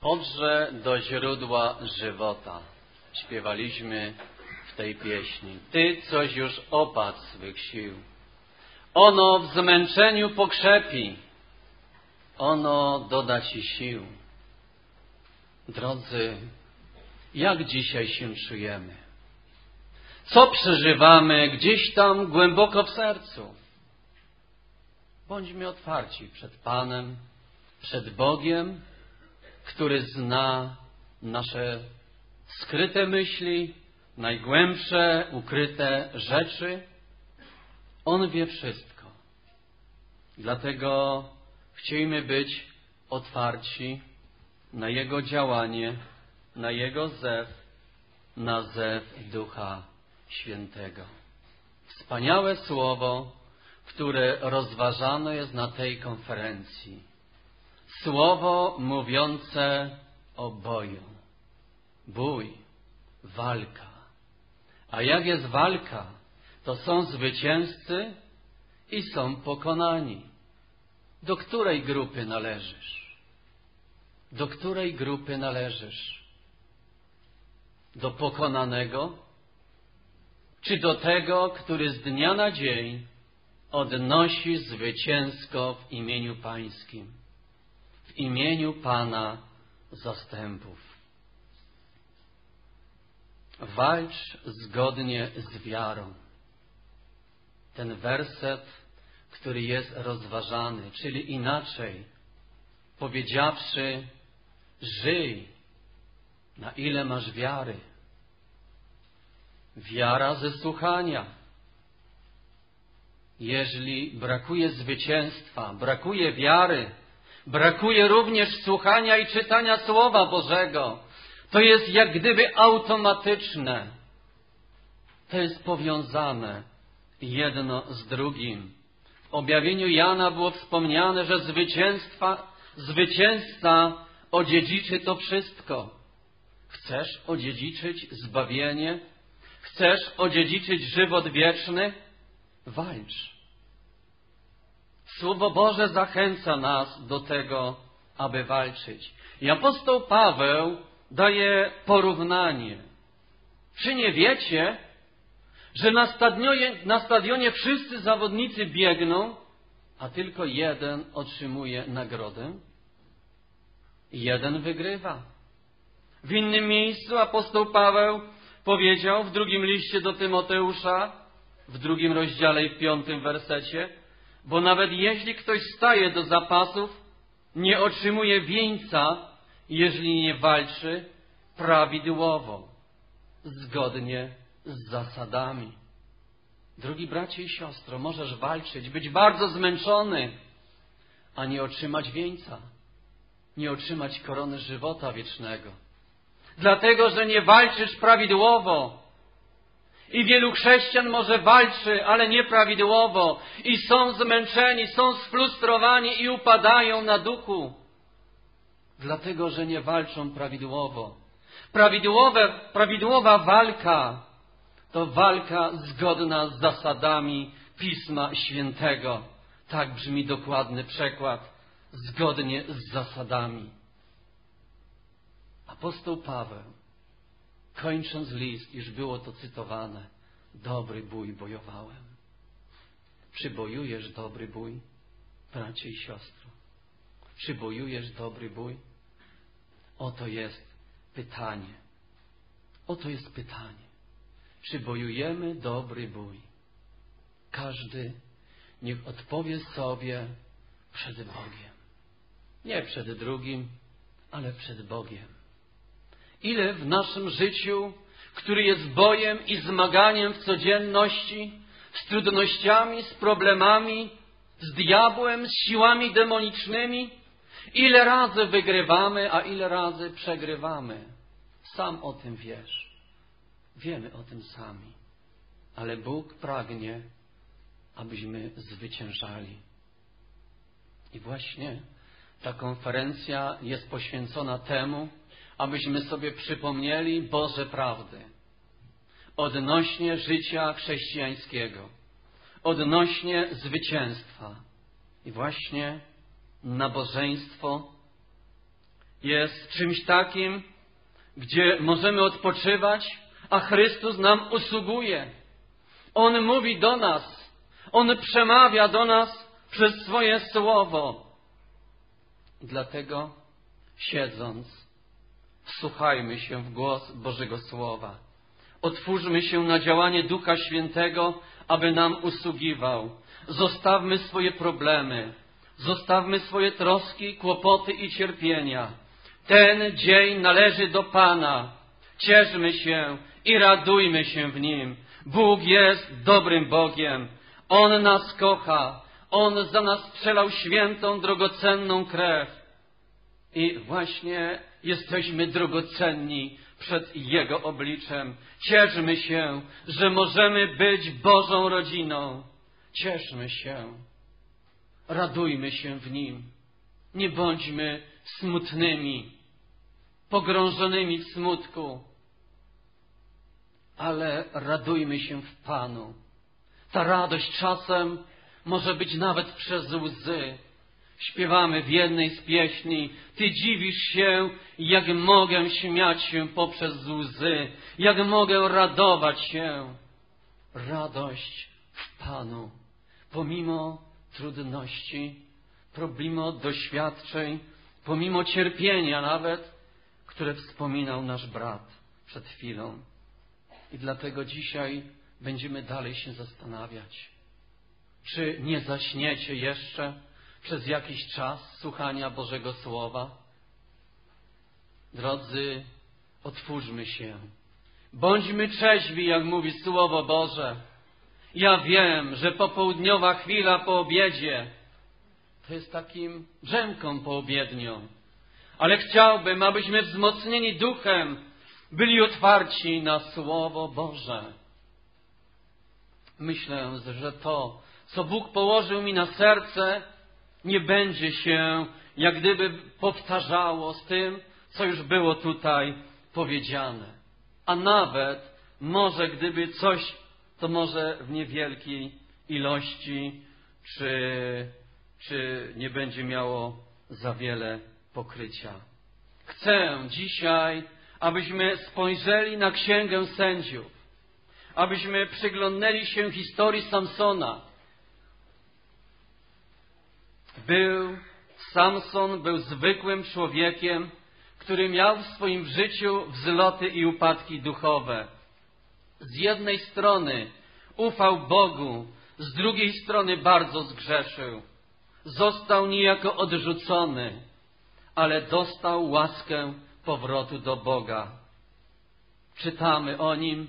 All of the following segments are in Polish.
Podrze do źródła żywota. Śpiewaliśmy w tej pieśni. Ty, coś już opadł swych sił. Ono w zmęczeniu pokrzepi. Ono doda ci sił. Drodzy, jak dzisiaj się czujemy? Co przeżywamy gdzieś tam głęboko w sercu? Bądźmy otwarci przed Panem, przed Bogiem, który zna nasze skryte myśli, najgłębsze, ukryte rzeczy. On wie wszystko. Dlatego chciejmy być otwarci na Jego działanie, na Jego zew, na zew Ducha Świętego. Wspaniałe słowo, które rozważane jest na tej konferencji. Słowo mówiące o boju. Bój, walka. A jak jest walka, to są zwycięzcy i są pokonani. Do której grupy należysz? Do której grupy należysz? Do pokonanego? Czy do tego, który z dnia na dzień odnosi zwycięsko w imieniu Pańskim? W imieniu Pana zastępów. Walcz zgodnie z wiarą. Ten werset, który jest rozważany, czyli inaczej powiedziawszy, żyj, na ile masz wiary. Wiara ze słuchania. Jeżeli brakuje zwycięstwa, brakuje wiary, brakuje również słuchania i czytania Słowa Bożego. To jest jak gdyby automatyczne. To jest powiązane jedno z drugim. W objawieniu Jana było wspomniane, że zwycięzca odziedziczy to wszystko. Chcesz odziedziczyć zbawienie? Chcesz odziedziczyć żywot wieczny? Walcz. Słowo Boże zachęca nas do tego, aby walczyć. I apostoł Paweł daje porównanie. Czy nie wiecie, że na stadionie wszyscy zawodnicy biegną, a tylko jeden otrzymuje nagrodę? Jeden wygrywa. W innym miejscu apostoł Paweł powiedział w drugim liście do Tymoteusza, w 2 rozdziale i w 5 wersecie, bo nawet jeśli ktoś staje do zapasów, nie otrzymuje wieńca, jeżeli nie walczy prawidłowo, zgodnie z zasadami. Drogi bracie i siostro, możesz walczyć, być bardzo zmęczony, a nie otrzymać wieńca, nie otrzymać korony żywota wiecznego. Dlatego, że nie walczysz prawidłowo. I wielu chrześcijan może walczy, ale nieprawidłowo. I są zmęczeni, są sfrustrowani i upadają na duchu. Dlatego, że nie walczą prawidłowo. Prawidłowa walka to walka zgodna z zasadami Pisma Świętego. Tak brzmi dokładny przekład. Zgodnie z zasadami. Apostoł Paweł, kończąc list, już było to cytowane, dobry bój bojowałem. Czy bojujesz dobry bój, bracie i siostro? Czy bojujesz dobry bój? Oto jest pytanie. Oto jest pytanie. Czy bojujemy dobry bój? Każdy niech odpowie sobie przed Bogiem. Nie przed drugim, ale przed Bogiem. Ile w naszym życiu, który jest bojem i zmaganiem w codzienności, z trudnościami, z problemami, z diabłem, z siłami demonicznymi, ile razy wygrywamy, a ile razy przegrywamy. Sam o tym wiesz. Wiemy o tym sami. Ale Bóg pragnie, abyśmy zwyciężali. I właśnie ta konferencja jest poświęcona temu, abyśmy sobie przypomnieli Boże prawdy odnośnie życia chrześcijańskiego, odnośnie zwycięstwa. I właśnie nabożeństwo jest czymś takim, gdzie możemy odpoczywać, a Chrystus nam usługuje. On mówi do nas, On przemawia do nas przez swoje słowo. I dlatego, siedząc, wsłuchajmy się w głos Bożego Słowa. Otwórzmy się na działanie Ducha Świętego, aby nam usługiwał. Zostawmy swoje problemy, zostawmy swoje troski, kłopoty i cierpienia. Ten dzień należy do Pana. Cieszmy się i radujmy się w Nim. Bóg jest dobrym Bogiem. On nas kocha. On za nas przelał świętą, drogocenną krew. I właśnie jesteśmy drogocenni przed Jego obliczem. Cieszmy się, że możemy być Bożą rodziną. Cieszmy się. Radujmy się w Nim. Nie bądźmy smutnymi, pogrążonymi w smutku, ale radujmy się w Panu. Ta radość czasem może być nawet przez łzy. Śpiewamy w jednej z pieśni: Ty dziwisz się, jak mogę śmiać się poprzez łzy, jak mogę radować się. Radość w Panu, pomimo trudności, pomimo doświadczeń, pomimo cierpienia nawet, które wspominał nasz brat przed chwilą. I dlatego dzisiaj będziemy dalej się zastanawiać, czy nie zaśniecie jeszcze przez jakiś czas słuchania Bożego Słowa. Drodzy, otwórzmy się. Bądźmy trzeźwi, jak mówi Słowo Boże. Ja wiem, że popołudniowa chwila po obiedzie to jest takim drzemką poobiednią. Ale chciałbym, abyśmy wzmocnieni duchem byli otwarci na Słowo Boże. Myślę, że to, co Bóg położył mi na serce, nie będzie się jak gdyby powtarzało z tym, co już było tutaj powiedziane. A nawet może gdyby coś, to może w niewielkiej ilości, czy nie będzie miało za wiele pokrycia. Chcę dzisiaj, abyśmy spojrzeli na Księgę Sędziów, abyśmy przyglądnęli się historii Samsona. Samson był zwykłym człowiekiem, który miał w swoim życiu wzloty i upadki duchowe. Z jednej strony ufał Bogu, z drugiej strony bardzo zgrzeszył. Został niejako odrzucony, ale dostał łaskę powrotu do Boga. Czytamy o nim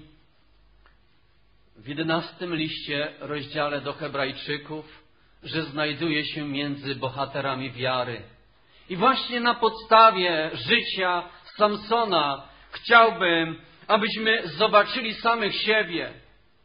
w 11 liście, rozdziale do Hebrajczyków, że znajduje się między bohaterami wiary. I właśnie na podstawie życia Samsona chciałbym, abyśmy zobaczyli samych siebie.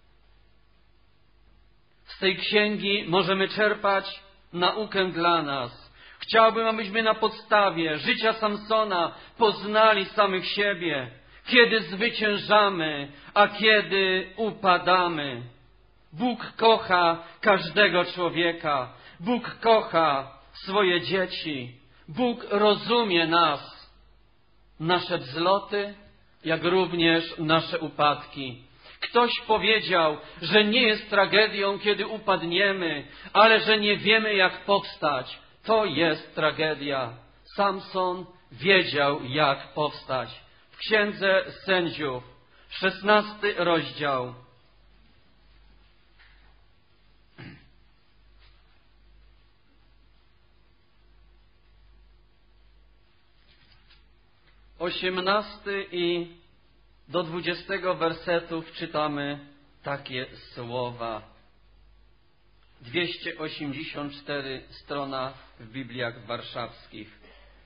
Z tej księgi możemy czerpać naukę dla nas. Chciałbym, abyśmy na podstawie życia Samsona poznali samych siebie, kiedy zwyciężamy, a kiedy upadamy. Bóg kocha każdego człowieka. Bóg kocha swoje dzieci. Bóg rozumie nas, nasze wzloty, jak również nasze upadki. Ktoś powiedział, że nie jest tragedią, kiedy upadniemy, ale że nie wiemy, jak powstać. To jest tragedia. Samson wiedział, jak powstać. W Księdze Sędziów, 16 rozdział. Osiemnasty i do 20 wersetów czytamy takie słowa. 284 strona w Bibliach warszawskich.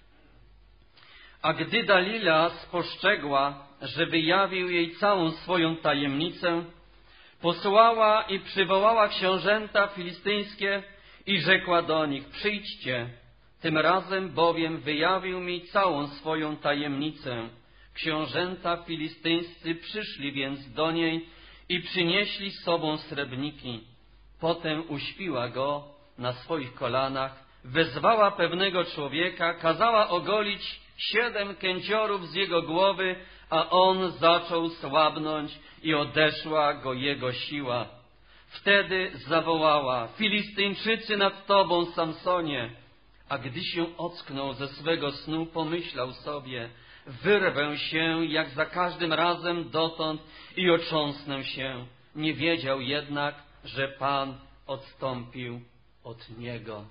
A gdy Dalila spostrzegła, że wyjawił jej całą swoją tajemnicę, posłała i przywołała książęta filistyńskie i rzekła do nich: przyjdźcie, tym razem bowiem wyjawił mi całą swoją tajemnicę. Książęta filistyńscy przyszli więc do niej i przynieśli z sobą srebrniki. Potem uśpiła go na swoich kolanach, wezwała pewnego człowieka, kazała ogolić 7 kędziorów z jego głowy, a on zaczął słabnąć i odeszła go jego siła. Wtedy zawołała: Filistyńczycy nad tobą, Samsonie! A gdy się ocknął ze swego snu, pomyślał sobie: wyrwę się jak za każdym razem dotąd i otrząsnę się. Nie wiedział jednak, że Pan odstąpił od niego.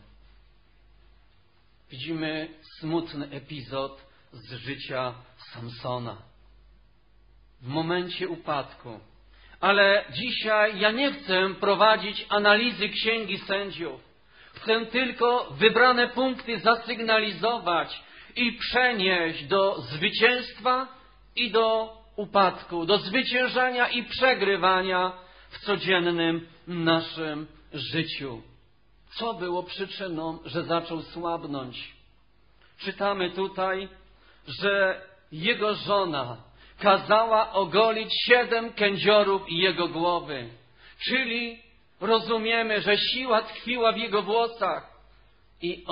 Widzimy smutny epizod z życia Samsona. W momencie upadku. Ale dzisiaj ja nie chcę prowadzić analizy Księgi Sędziów. Chcę tylko wybrane punkty zasygnalizować i przenieść do zwycięstwa i do upadku, do zwyciężania i przegrywania w codziennym naszym życiu. Co było przyczyną, że zaczął słabnąć? Czytamy tutaj, że jego żona kazała ogolić 7 kędziorów i jego głowy. Czyli rozumiemy, że siła tkwiła w jego włosach. I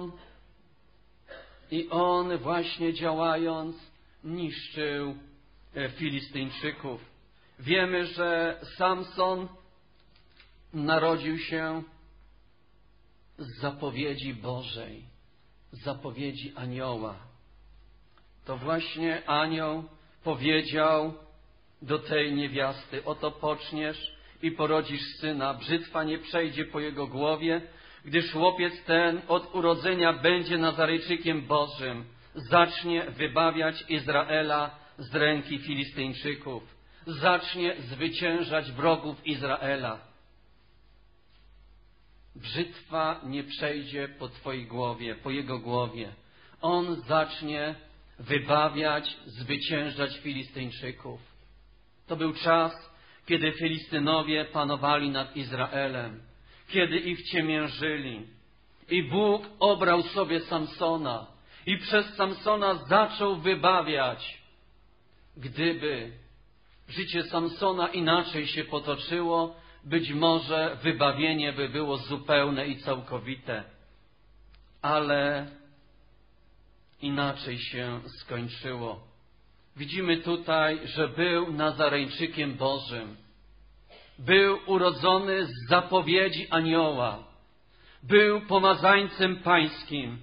on właśnie działając niszczył Filistyńczyków. Wiemy, że Samson narodził się z zapowiedzi Bożej, z zapowiedzi anioła. To właśnie anioł powiedział do tej niewiasty: oto poczniesz i porodzisz syna, brzytwa nie przejdzie po jego głowie, gdyż chłopiec ten od urodzenia będzie Nazarejczykiem Bożym, zacznie wybawiać Izraela z ręki Filistyńczyków, zacznie zwyciężać wrogów Izraela. Brzytwa nie przejdzie po twojej głowie, po jego głowie. On zacznie wybawiać, zwyciężać Filistyńczyków. To był czas, kiedy Filistynowie panowali nad Izraelem, kiedy ich ciemiężyli. I Bóg obrał sobie Samsona i przez Samsona zaczął wybawiać. Gdyby życie Samsona inaczej się potoczyło, być może wybawienie by było zupełne i całkowite. Ale inaczej się skończyło. Widzimy tutaj, że był Nazarejczykiem Bożym. Był urodzony z zapowiedzi anioła. Był pomazańcem pańskim.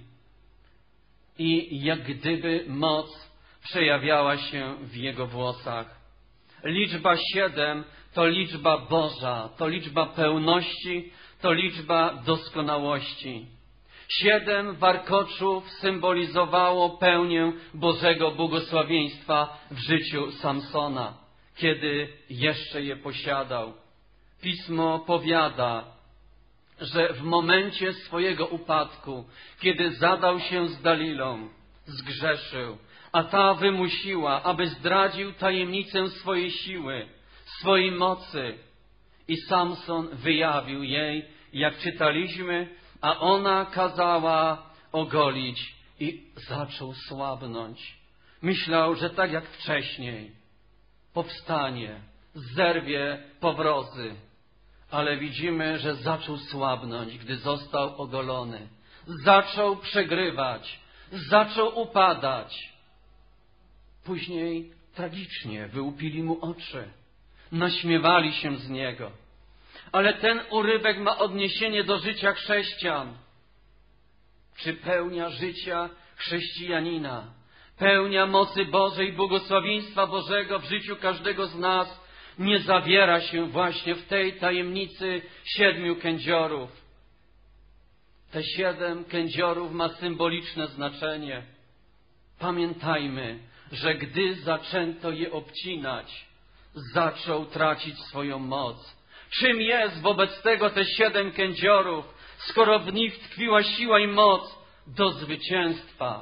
I jak gdyby moc przejawiała się w jego włosach. Liczba 7 to liczba Boża, to liczba pełności, to liczba doskonałości. 7 warkoczów symbolizowało pełnię Bożego błogosławieństwa w życiu Samsona, kiedy jeszcze je posiadał. Pismo powiada, że w momencie swojego upadku, kiedy zadał się z Dalilą, zgrzeszył, a ta wymusiła, aby zdradził tajemnicę swojej siły, swojej mocy. I Samson wyjawił jej, jak czytaliśmy, a ona kazała ogolić i zaczął słabnąć. Myślał, że tak jak wcześniej powstanie, zerwie powrozy, ale widzimy, że zaczął słabnąć, gdy został ogolony. Zaczął przegrywać, zaczął upadać. Później tragicznie wyłupili mu oczy, naśmiewali się z niego. Ale ten urywek ma odniesienie do życia chrześcijan. Czy pełnia życia chrześcijanina, pełnia mocy Bożej, błogosławieństwa Bożego w życiu każdego z nas nie zawiera się właśnie w tej tajemnicy 7 kędziorów. Te 7 kędziorów ma symboliczne znaczenie. Pamiętajmy, że gdy zaczęto je obcinać, zaczął tracić swoją moc. Czym jest wobec tego te 7 kędziorów, skoro w nich tkwiła siła i moc do zwycięstwa?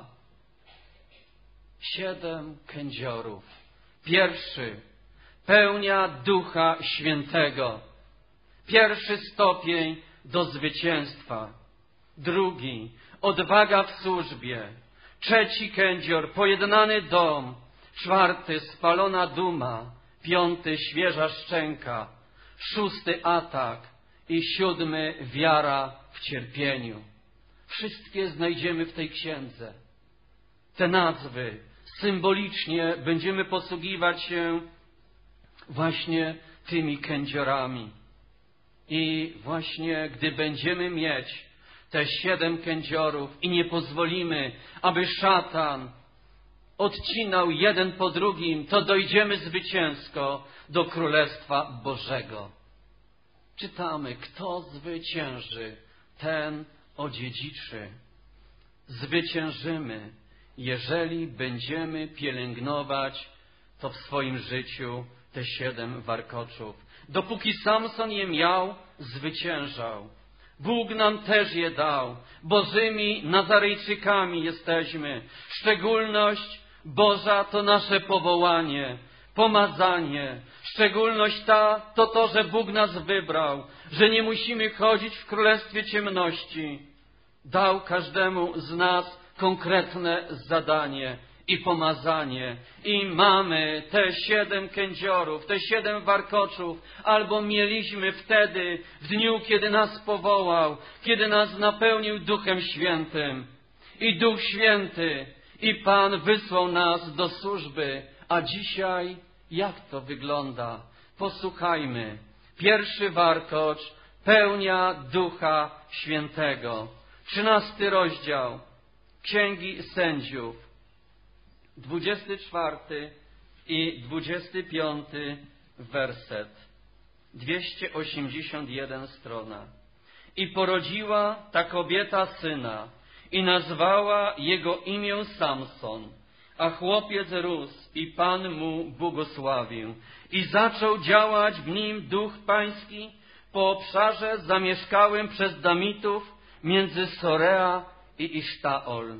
7 kędziorów. Pierwszy, pełnia Ducha Świętego. Pierwszy stopień do zwycięstwa. Drugi, odwaga w służbie. Trzeci kędzior, pojednany dom. Czwarty, spalona duma. Piąty, świeża szczęka. 6 atak i 7 wiara w cierpieniu. Wszystkie znajdziemy w tej księdze. te nazwy. Symbolicznie będziemy posługiwać się właśnie tymi kędziorami. I właśnie gdy będziemy mieć te 7 kędziorów i nie pozwolimy, aby szatan odcinał jeden po drugim, to dojdziemy zwycięsko do Królestwa Bożego. Czytamy, kto zwycięży, ten odziedziczy. Zwyciężymy, jeżeli będziemy pielęgnować to w swoim życiu, te 7 warkoczów. Dopóki Samson je miał, zwyciężał. Bóg nam też je dał. Bożymi Nazarejczykami jesteśmy. Szczególność Boża to nasze powołanie, pomazanie. Szczególność ta to to, że Bóg nas wybrał, że nie musimy chodzić w królestwie ciemności. Dał każdemu z nas konkretne zadanie i pomazanie. I mamy te 7 kędziorów, te 7 warkoczów, albo mieliśmy wtedy, w dniu, kiedy nas powołał, kiedy nas napełnił Duchem Świętym. I Duch Święty, i Pan wysłał nas do służby. A dzisiaj jak to wygląda? Posłuchajmy. 1 warkocz, pełnia Ducha Świętego. 13 rozdział Księgi Sędziów, 24 i 25 werset, 281 strona. I porodziła ta kobieta syna i nazwała jego imię Samson, a chłopiec rósł i Pan mu błogosławił. I zaczął działać w nim Duch Pański po obszarze zamieszkałym przez Damitów między Sorea i Isztaol.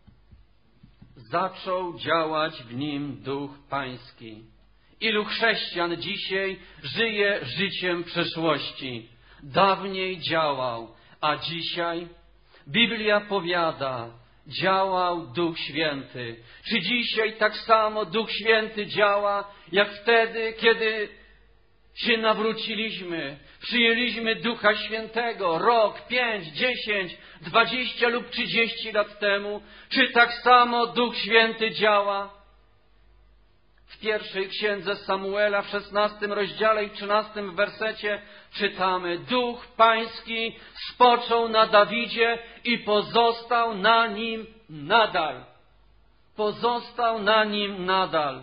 Zaczął działać w nim Duch Pański. Ilu chrześcijan dzisiaj żyje życiem przeszłości? Dawniej działał, a dzisiaj Biblia powiada, działał Duch Święty. Czy dzisiaj tak samo Duch Święty działa, jak wtedy, kiedy się nawróciliśmy, przyjęliśmy Ducha Świętego rok, 5, 10, 20 lub 30 lat temu? Czy tak samo Duch Święty działa? W pierwszej księdze Samuela, w 16 rozdziale i 13 wersecie czytamy: Duch Pański spoczął na Dawidzie i pozostał na nim nadal. Pozostał na nim nadal.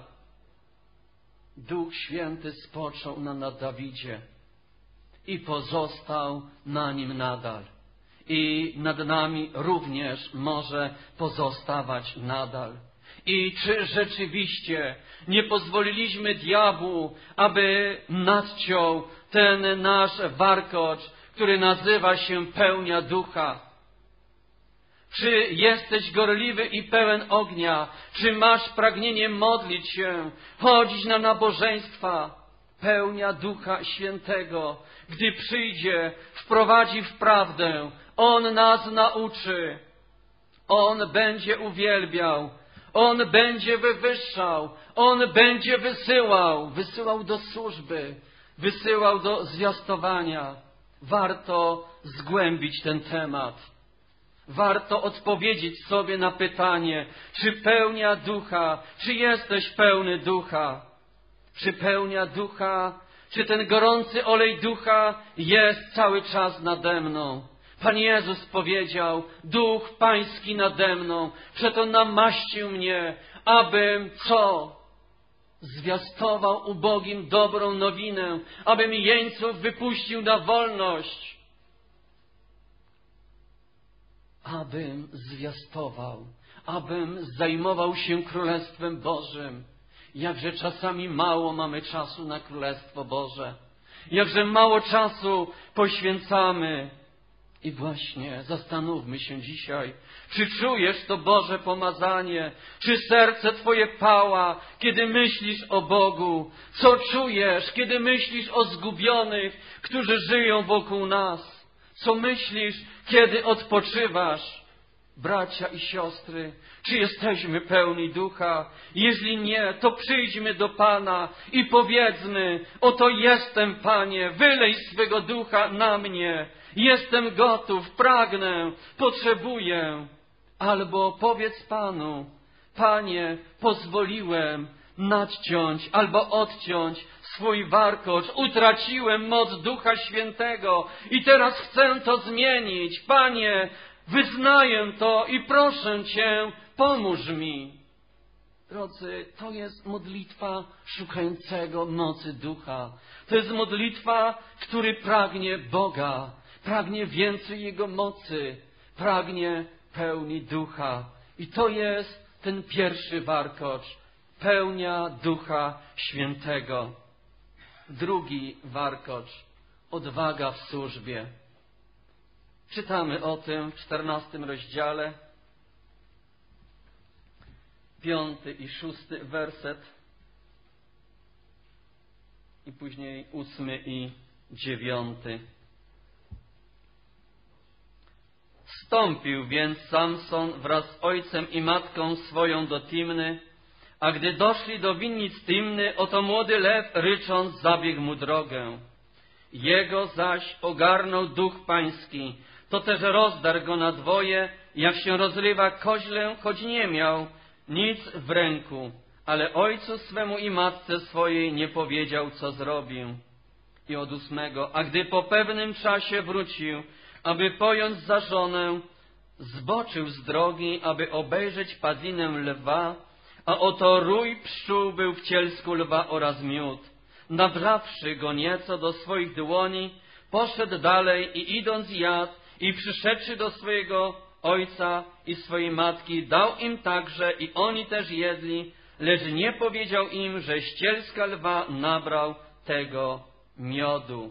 Duch Święty spoczął na Dawidzie i pozostał na nim nadal. I nad nami również może pozostawać nadal. I czy rzeczywiście nie pozwoliliśmy diabłu, aby nadciął ten nasz warkocz, który nazywa się pełnia Ducha? Czy jesteś gorliwy i pełen ognia? Czy masz pragnienie modlić się, chodzić na nabożeństwa? Pełnia Ducha Świętego, gdy przyjdzie, wprowadzi w prawdę. On nas nauczy. On będzie uwielbiał. On będzie wywyższał. On będzie wysyłał do służby, wysyłał do zwiastowania. Warto zgłębić ten temat. Warto odpowiedzieć sobie na pytanie, czy pełnia Ducha, czy jesteś pełny Ducha? Czy pełnia Ducha, czy ten gorący olej Ducha jest cały czas nade mną? Pan Jezus powiedział: Duch Pański nade mną, przeto namaścił mnie, abym co? Zwiastował ubogim dobrą nowinę, abym jeńców wypuścił na wolność. Abym zwiastował, abym zajmował się Królestwem Bożym. Jakże czasami mało mamy czasu na Królestwo Boże. Jakże mało czasu poświęcamy. I właśnie zastanówmy się dzisiaj, czy czujesz to Boże pomazanie? Czy serce Twoje pała, kiedy myślisz o Bogu? Co czujesz, kiedy myślisz o zgubionych, którzy żyją wokół nas? Co myślisz, kiedy odpoczywasz? Bracia i siostry, czy jesteśmy pełni Ducha? Jeśli nie, to przyjdźmy do Pana i powiedzmy: oto jestem, Panie, wylej swego Ducha na mnie. Jestem gotów, pragnę, potrzebuję. Albo powiedz Panu: Panie, pozwoliłem nadciąć albo odciąć swój warkocz, utraciłem moc Ducha Świętego i teraz chcę to zmienić. Panie, wyznaję to i proszę Cię, pomóż mi. Drodzy, to jest modlitwa szukającego mocy Ducha. To jest modlitwa, który pragnie Boga, pragnie więcej Jego mocy, pragnie pełni Ducha. I to jest ten pierwszy warkocz, pełnia Ducha Świętego. Drugi warkocz, odwaga w służbie. Czytamy o tym w 14 rozdziale, 5 i 6 werset i później 8 i 9. Wstąpił więc Samson wraz z ojcem i matką swoją do Timny, a gdy doszli do winnic Timny, oto młody lew rycząc zabiegł mu drogę. Jego zaś ogarnął duch pański, to też rozdarł go na dwoje, jak się rozrywa koźlę, choć nie miał nic w ręku, ale ojcu swemu i matce swojej nie powiedział, co zrobił. I od 8. A gdy po pewnym czasie wrócił, aby pojąć za żonę, zboczył z drogi, aby obejrzeć padzinę lwa, a oto rój pszczół był w cielsku lwa oraz miód. Nabrawszy go nieco do swoich dłoni, poszedł dalej i idąc jadł i przyszedłszy do swojego ojca i swojej matki, dał im także i oni też jedli, lecz nie powiedział im, że z cielska lwa nabrał tego miodu.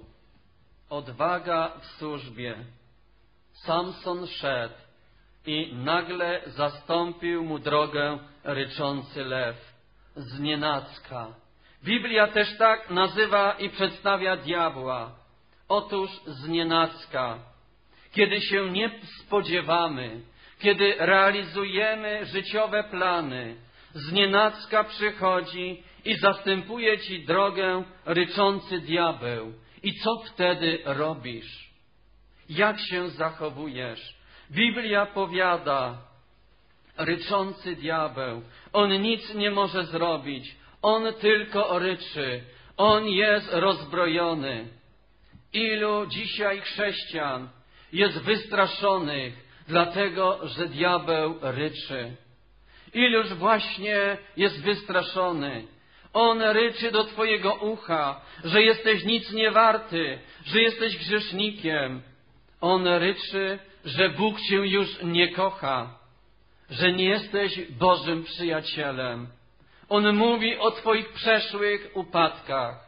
Odwaga w służbie. Samson szedł i nagle zastąpił mu drogę ryczący lew. Znienacka. Biblia też tak nazywa i przedstawia diabła. Otóż znienacka. Kiedy się nie spodziewamy, kiedy realizujemy życiowe plany, znienacka przychodzi i zastępuje ci drogę ryczący diabeł. I co wtedy robisz? Jak się zachowujesz? Biblia powiada, ryczący diabeł, on nic nie może zrobić, on tylko ryczy, on jest rozbrojony. Ilu dzisiaj chrześcijan jest wystraszonych, dlatego że diabeł ryczy. Iluż właśnie jest wystraszony. On ryczy do twojego ucha, że jesteś nic nie warty, że jesteś grzesznikiem. On ryczy, że Bóg cię już nie kocha, że nie jesteś Bożym przyjacielem. On mówi o twoich przeszłych upadkach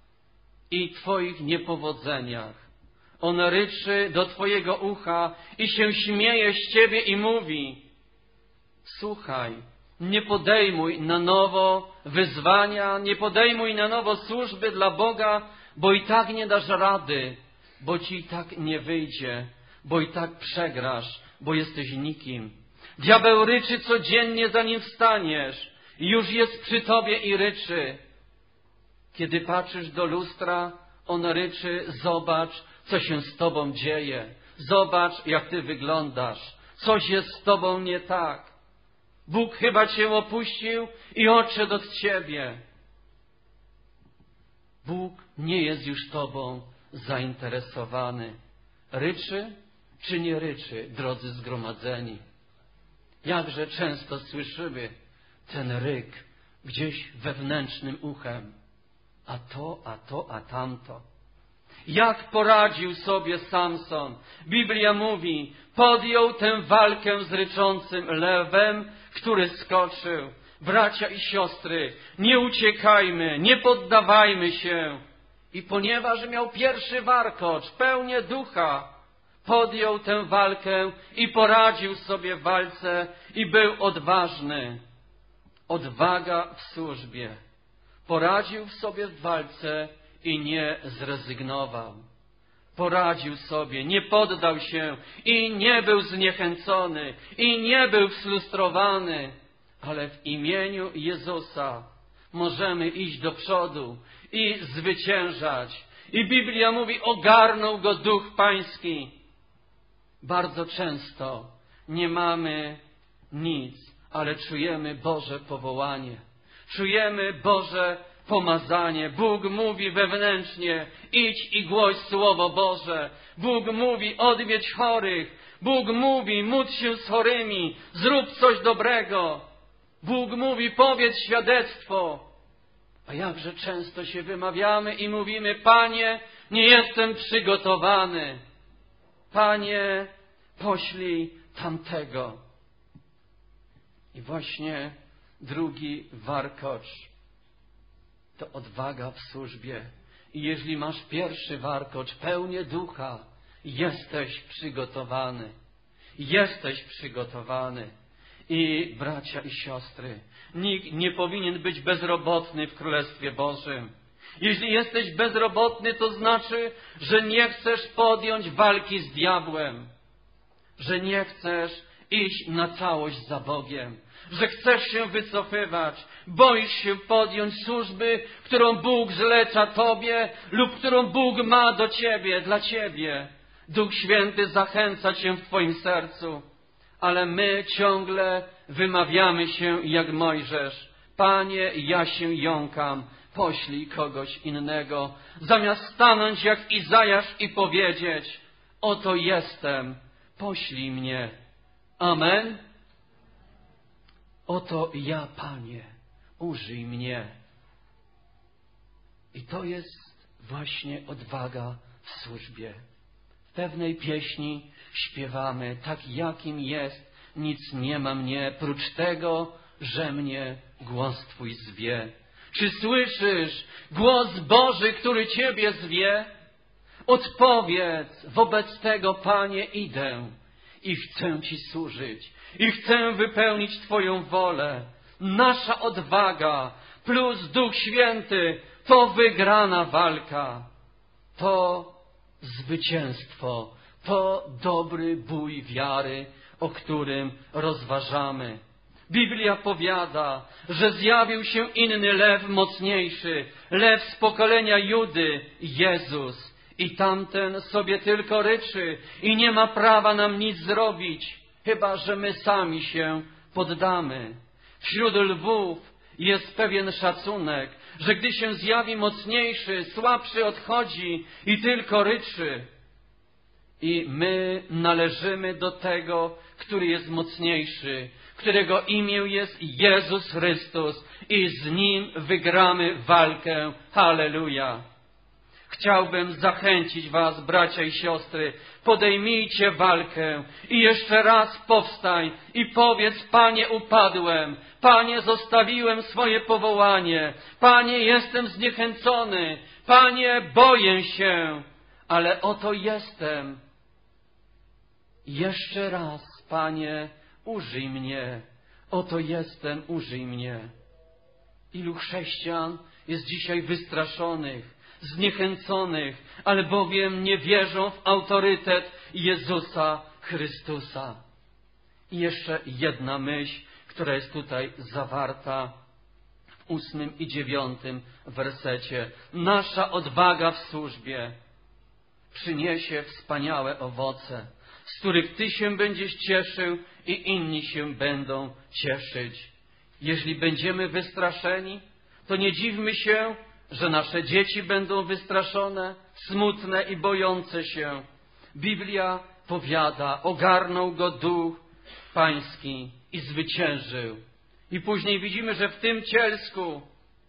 i twoich niepowodzeniach. On ryczy do twojego ucha i się śmieje z ciebie i mówi: słuchaj, nie podejmuj na nowo wyzwania, nie podejmuj na nowo służby dla Boga, bo i tak nie dasz rady, bo ci i tak nie wyjdzie, bo i tak przegrasz, bo jesteś nikim. Diabeł ryczy codziennie, zanim wstaniesz. Już jest przy tobie i ryczy. Kiedy patrzysz do lustra, on ryczy: zobacz, co się z tobą dzieje. Zobacz, jak ty wyglądasz. Coś jest z tobą nie tak. Bóg chyba cię opuścił i odszedł od ciebie. Bóg nie jest już tobą zainteresowany. Ryczy czy nie ryczy, drodzy zgromadzeni? Jakże często słyszymy ten ryk gdzieś wewnętrznym uchem. A tamto. Jak poradził sobie Samson? Biblia mówi, podjął tę walkę z ryczącym lewem, który skoczył. Bracia i siostry, nie uciekajmy, nie poddawajmy się. I ponieważ miał pierwszy warkocz, pełnię ducha, podjął tę walkę i poradził sobie w walce i był odważny. Odwaga w służbie. Poradził sobie w walce i nie zrezygnował. Poradził sobie, nie poddał się i nie był zniechęcony i nie był sfrustrowany, ale w imieniu Jezusa możemy iść do przodu i zwyciężać. I Biblia mówi, ogarnął go Duch Pański. Bardzo często nie mamy nic, ale czujemy Boże powołanie. Czujemy Boże pomazanie. Bóg mówi wewnętrznie, idź i głoś Słowo Boże. Bóg mówi, odwiedź chorych. Bóg mówi, módl się z chorymi, zrób coś dobrego. Bóg mówi, powiedz świadectwo. A jakże często się wymawiamy i mówimy, Panie, nie jestem przygotowany. Panie, poślij tamtego. I właśnie drugi warkocz to odwaga w służbie. I jeżeli masz pierwszy warkocz, pełnię ducha, jesteś przygotowany. Jesteś przygotowany. I bracia i siostry, nikt nie powinien być bezrobotny w Królestwie Bożym. Jeśli jesteś bezrobotny, to znaczy, że nie chcesz podjąć walki z diabłem. Że nie chcesz iść na całość za Bogiem. Że chcesz się wycofywać. Boisz się podjąć służby, którą Bóg zleca Tobie lub którą Bóg ma do Ciebie, dla Ciebie. Duch Święty zachęca Cię w Twoim sercu. Ale my ciągle wymawiamy się jak Mojżesz. Panie, ja się jąkam, poślij kogoś innego. Zamiast stanąć jak Izajasz i powiedzieć, oto jestem, poślij mnie. Amen. Oto ja, Panie, użyj mnie. I to jest właśnie odwaga w służbie. W pewnej pieśni śpiewamy, tak jakim jest, nic nie ma mnie, prócz tego, że mnie głos Twój zwie. Czy słyszysz głos Boży, który Ciebie zwie? Odpowiedz, wobec tego, Panie, idę i chcę Ci służyć i chcę wypełnić Twoją wolę. Nasza odwaga plus Duch Święty to wygrana walka, to zwycięstwo, to dobry bój wiary, o którym rozważamy. Biblia powiada, że zjawił się inny lew mocniejszy, lew z pokolenia Judy, Jezus. I tamten sobie tylko ryczy i nie ma prawa nam nic zrobić, chyba że my sami się poddamy. Wśród lwów jest pewien szacunek, że gdy się zjawi mocniejszy, słabszy odchodzi i tylko ryczy. I my należymy do tego, który jest mocniejszy, którego imię jest Jezus Chrystus i z Nim wygramy walkę. Halleluja! Chciałbym zachęcić was, bracia i siostry, podejmijcie walkę i jeszcze raz powstań i powiedz, Panie, upadłem, Panie, zostawiłem swoje powołanie, Panie, jestem zniechęcony, Panie, boję się, ale oto jestem. Jeszcze raz, Panie, użyj mnie, oto jestem, użyj mnie. Ilu chrześcijan jest dzisiaj wystraszonych, zniechęconych, albowiem nie wierzą w autorytet Jezusa Chrystusa. I jeszcze jedna myśl, która jest tutaj zawarta w 8 i 9 wersecie. Nasza odwaga w służbie przyniesie wspaniałe owoce, z których Ty się będziesz cieszył i inni się będą cieszyć. Jeśli będziemy wystraszeni, to nie dziwmy się, że nasze dzieci będą wystraszone, smutne i bojące się. Biblia powiada, ogarnął go Duch Pański i zwyciężył. I później widzimy, że w tym cielsku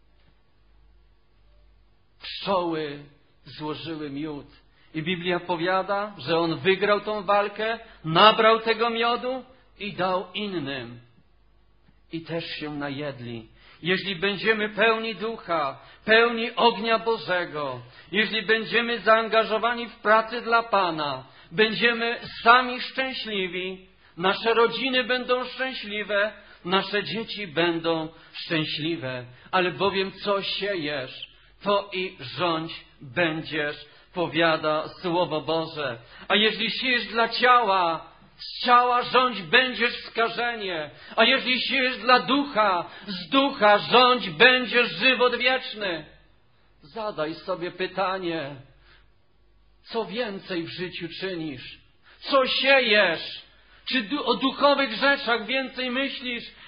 pszczoły złożyły miód. I Biblia powiada, że on wygrał tą walkę, nabrał tego miodu i dał innym. I też się najedli. Jeśli będziemy pełni Ducha, pełni ognia Bożego, jeśli będziemy zaangażowani w pracę dla Pana, będziemy sami szczęśliwi, nasze rodziny będą szczęśliwe, nasze dzieci będą szczęśliwe, albowiem co siejesz, to i rządź będziesz, powiada Słowo Boże. A jeśli siejesz dla ciała, z ciała rządź będziesz skażenie, a jeśli siejesz dla ducha, z ducha rządź będziesz żywot wieczny. Zadaj sobie pytanie, co więcej w życiu czynisz? Co siejesz? Czy o duchowych rzeczach więcej myślisz,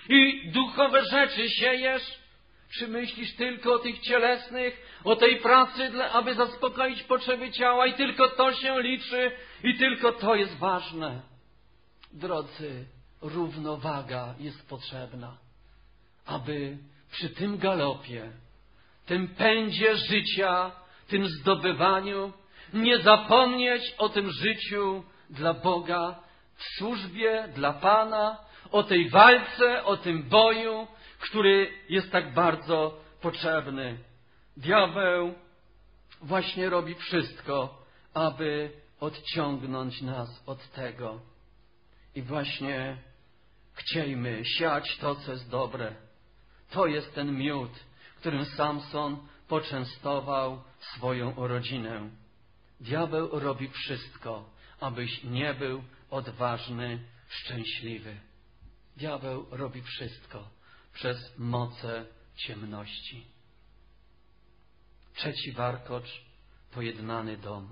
i duchowe rzeczy siejesz? Czy myślisz tylko o tych cielesnych, o tej pracy, aby zaspokoić potrzeby ciała i tylko to się liczy i tylko to jest ważne? Drodzy, równowaga jest potrzebna, aby przy tym galopie, tym pędzie życia, tym zdobywaniu nie zapomnieć o tym życiu dla Boga, w służbie dla Pana, o tej walce, o tym boju, który jest tak bardzo potrzebny. Diabeł właśnie robi wszystko, aby odciągnąć nas od tego. I właśnie chciejmy siać to, co jest dobre. To jest ten miód, którym Samson poczęstował swoją rodzinę. Diabeł robi wszystko, abyś nie był odważny, szczęśliwy. Diabeł robi wszystko przez moce ciemności. Trzeci warkocz, pojednany dom.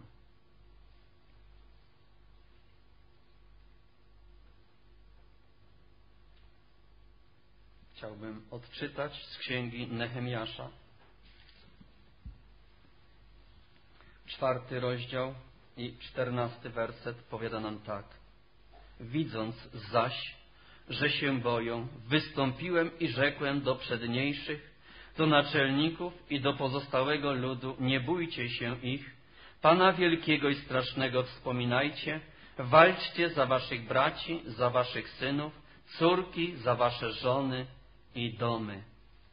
Chciałbym odczytać z księgi Nehemiasza. 4 rozdział i 14 werset powiada nam tak. Widząc zaś, że się boją, wystąpiłem i rzekłem do przedniejszych, do naczelników i do pozostałego ludu, nie bójcie się ich, Pana wielkiego i strasznego wspominajcie, walczcie za waszych braci, za waszych synów, córki, za wasze żony i domy.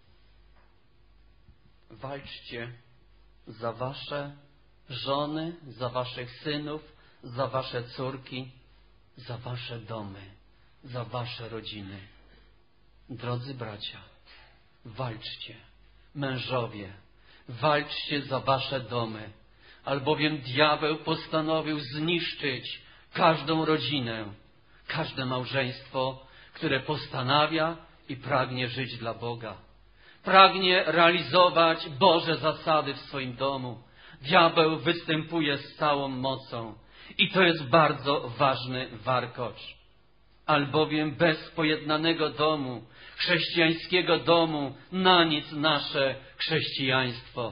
Walczcie za wasze żony, za waszych synów, za wasze córki, za wasze domy, za wasze rodziny. Drodzy bracia, walczcie, mężowie, walczcie za wasze domy, albowiem diabeł postanowił zniszczyć każdą rodzinę, każde małżeństwo, które postanawia i pragnie żyć dla Boga. Pragnie realizować Boże zasady w swoim domu. Diabeł występuje z całą mocą i to jest bardzo ważny warkocz. Albowiem bez pojednanego domu, chrześcijańskiego domu, na nic nasze chrześcijaństwo.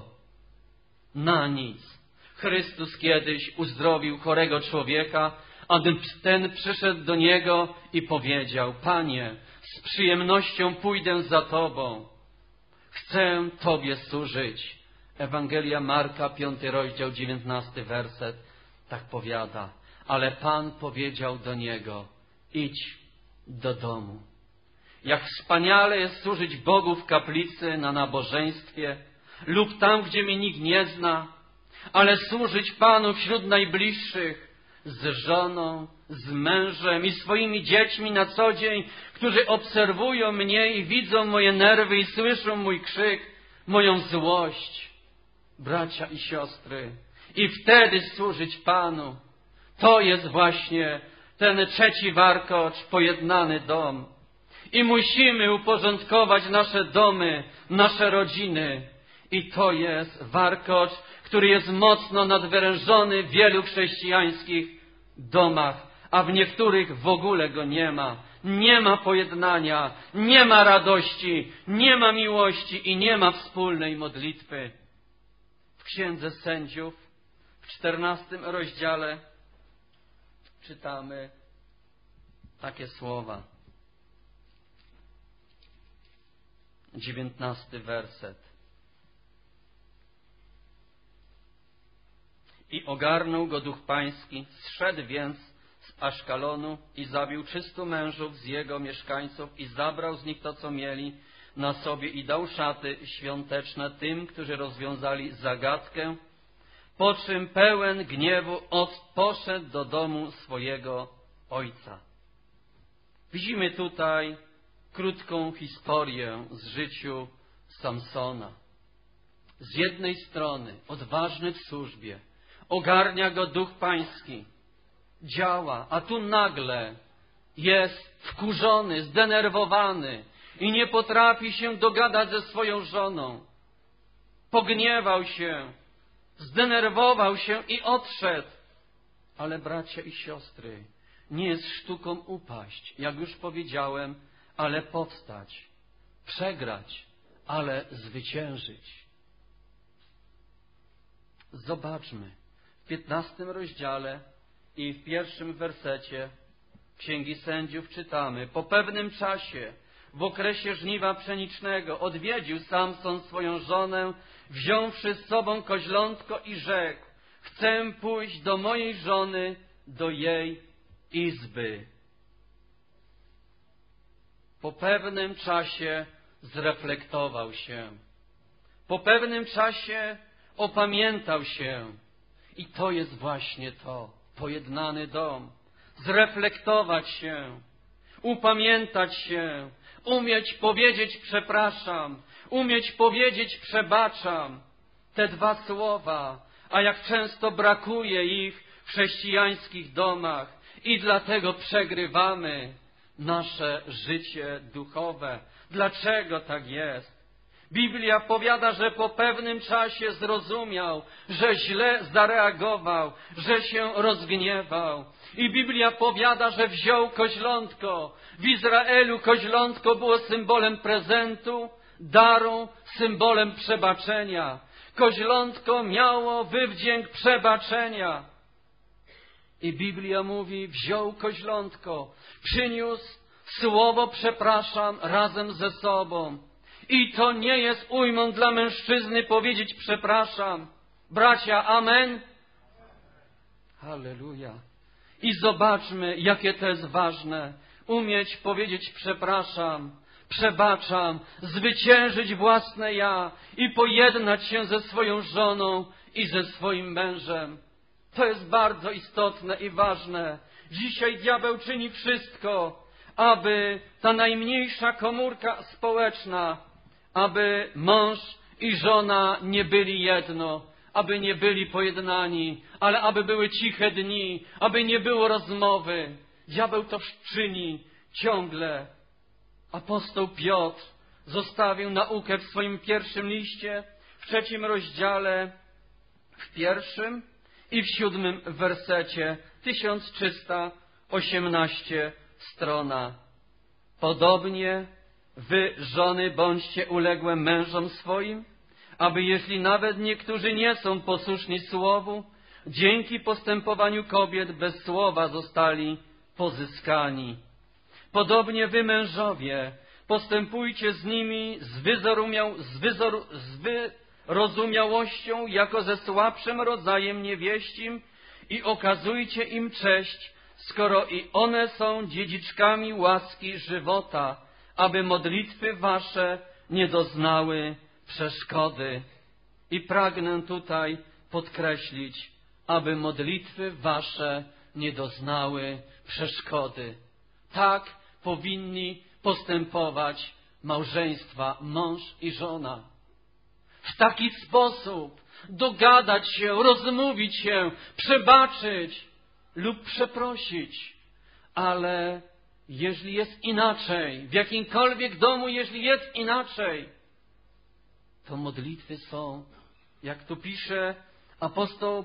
Na nic. Chrystus kiedyś uzdrowił chorego człowieka, a ten przyszedł do Niego i powiedział: Panie, z przyjemnością pójdę za Tobą. Chcę Tobie służyć. Ewangelia Marka, 5 rozdział, 19 werset, tak powiada. Ale Pan powiedział do niego: idź do domu. Jak wspaniale jest służyć Bogu w kaplicy, na nabożeństwie lub tam, gdzie mnie nikt nie zna, ale służyć Panu wśród najbliższych, z żoną, z mężem i swoimi dziećmi na co dzień, którzy obserwują mnie i widzą moje nerwy i słyszą mój krzyk, moją złość. Bracia i siostry, i wtedy służyć Panu. To jest właśnie ten trzeci warkocz, pojednany dom. I musimy uporządkować nasze domy, nasze rodziny. I to jest warkocz, który jest mocno nadwyrężony w wielu chrześcijańskich domach, a w niektórych w ogóle go nie ma. Nie ma pojednania, nie ma radości, nie ma miłości i nie ma wspólnej modlitwy. W Księdze Sędziów, w 14 rozdziale czytamy takie słowa. 19 werset. I ogarnął go Duch Pański, zszedł więc z Aszkalonu i zabił 300 mężów z jego mieszkańców i zabrał z nich to, co mieli na sobie i dał szaty świąteczne tym, którzy rozwiązali zagadkę, po czym pełen gniewu poszedł do domu swojego ojca. Widzimy tutaj krótką historię z życiu Samsona. Z jednej strony odważny w służbie, ogarnia go Duch Pański, działa, a tu nagle jest wkurzony, zdenerwowany i nie potrafi się dogadać ze swoją żoną. Pogniewał się, zdenerwował się i odszedł. Ale bracia i siostry, nie jest sztuką upaść, jak już powiedziałem, ale powstać, przegrać, ale zwyciężyć. Zobaczmy, w 15 rozdziale i w 1 wersecie Księgi Sędziów czytamy: po pewnym czasie, w okresie żniwa pszenicznego, odwiedził Samson swoją żonę, wziąwszy z sobą koźlątko i rzekł: chcę pójść do mojej żony, do jej izby. Po pewnym czasie zreflektował się. Po pewnym czasie opamiętał się. I to jest właśnie to, pojednany dom. Zreflektować się, upamiętać się, umieć powiedzieć przepraszam, umieć powiedzieć przebaczam. Te dwa słowa, a jak często brakuje ich w chrześcijańskich domach i dlatego przegrywamy nasze życie duchowe. Dlaczego tak jest? Biblia powiada, że po pewnym czasie zrozumiał, że źle zareagował, że się rozgniewał. I Biblia powiada, że wziął koźlątko. W Izraelu koźlątko było symbolem prezentu, daru, symbolem przebaczenia. Koźlątko miało wywdzięk przebaczenia. I Biblia mówi, wziął koźlątko, przyniósł słowo przepraszam razem ze sobą. I to nie jest ujmą dla mężczyzny powiedzieć przepraszam. Bracia, amen? Halleluja. I zobaczmy, jakie to jest ważne. Umieć powiedzieć przepraszam, przebaczam, zwyciężyć własne ja i pojednać się ze swoją żoną i ze swoim mężem. To jest bardzo istotne i ważne. Dzisiaj diabeł czyni wszystko, aby ta najmniejsza komórka społeczna, aby mąż i żona nie byli jedno, aby nie byli pojednani, ale aby były ciche dni, aby nie było rozmowy. Diabeł to czyni ciągle. Apostoł Piotr zostawił naukę w swoim pierwszym liście, w 3 rozdziale, w 1 i w 7 wersecie, 1318 strona. Podobnie wy, żony, bądźcie uległe mężom swoim, aby jeśli nawet niektórzy nie są posłuszni słowu, dzięki postępowaniu kobiet bez słowa zostali pozyskani. Podobnie wy, mężowie, postępujcie z nimi z wyrozumiałością jako ze słabszym rodzajem niewieścim i okazujcie im cześć, skoro i one są dziedziczkami łaski żywota, aby modlitwy wasze nie doznały przeszkody. I pragnę tutaj podkreślić, aby modlitwy wasze nie doznały przeszkody. Tak powinni postępować małżeństwa, mąż i żona. W taki sposób dogadać się, rozmówić się, przebaczyć lub przeprosić. Ale jeśli jest inaczej, w jakimkolwiek domu, jeśli jest inaczej, to modlitwy są, jak tu pisze apostoł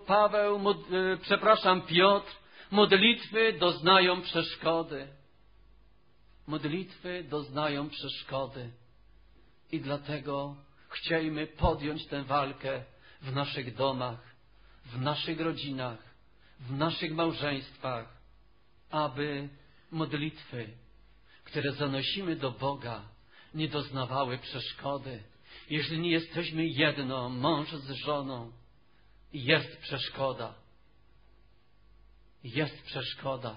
Piotr, modlitwy doznają przeszkody. Modlitwy doznają przeszkody. I dlatego chciejmy podjąć tę walkę w naszych domach, w naszych rodzinach, w naszych małżeństwach, aby modlitwy, które zanosimy do Boga, nie doznawały przeszkody. Jeśli nie jesteśmy jedno, mąż z żoną, jest przeszkoda. Jest przeszkoda.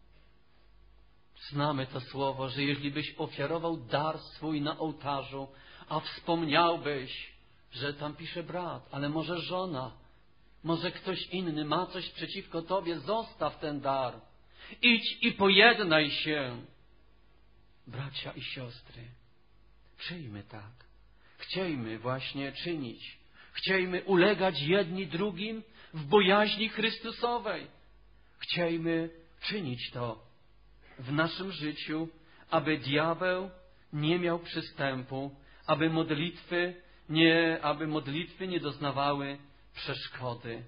Znamy to słowo, że jeśli byś ofiarował dar swój na ołtarzu, a wspomniałbyś, że tam pisze brat, ale może żona, może ktoś inny ma coś przeciwko tobie, zostaw ten dar. Idź i pojednaj się. Bracia i siostry, czyjmy tak. Chciejmy właśnie czynić. Chciejmy ulegać jedni drugim w bojaźni Chrystusowej. Chciejmy czynić to w naszym życiu, aby diabeł nie miał przystępu, aby modlitwy nie doznawały przeszkody.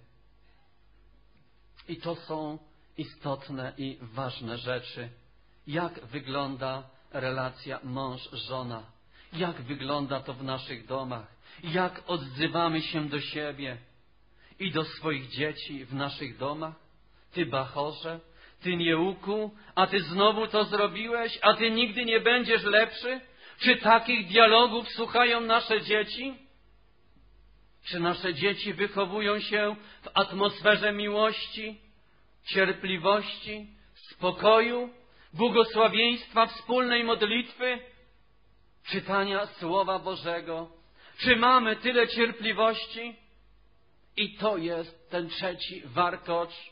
I to są istotne i ważne rzeczy. Jak wygląda relacja mąż-żona. Jak wygląda to w naszych domach? Jak odzywamy się do siebie i do swoich dzieci w naszych domach? Ty bachorze, ty nieuku, a ty znowu to zrobiłeś, a ty nigdy nie będziesz lepszy? Czy takich dialogów słuchają nasze dzieci? Czy nasze dzieci wychowują się w atmosferze miłości, cierpliwości, spokoju, błogosławieństwa, wspólnej modlitwy, czytania Słowa Bożego? Czy mamy tyle cierpliwości? I to jest ten trzeci warkocz.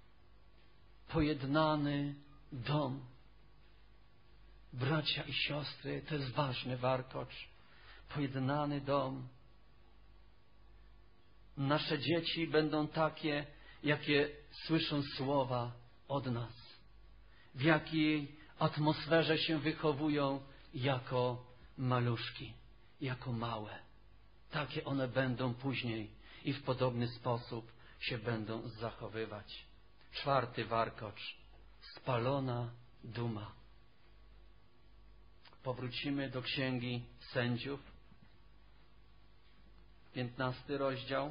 Pojednany dom. Bracia i siostry, to jest ważny warkocz. Pojednany dom. Nasze dzieci będą takie, jakie słyszą słowa od nas. W jakiej atmosferze się wychowują jako maluszki, jako małe. Takie one będą później i w podobny sposób się będą zachowywać. Czwarty warkocz. Spalona duma. Powrócimy do Księgi Sędziów. 15 rozdział.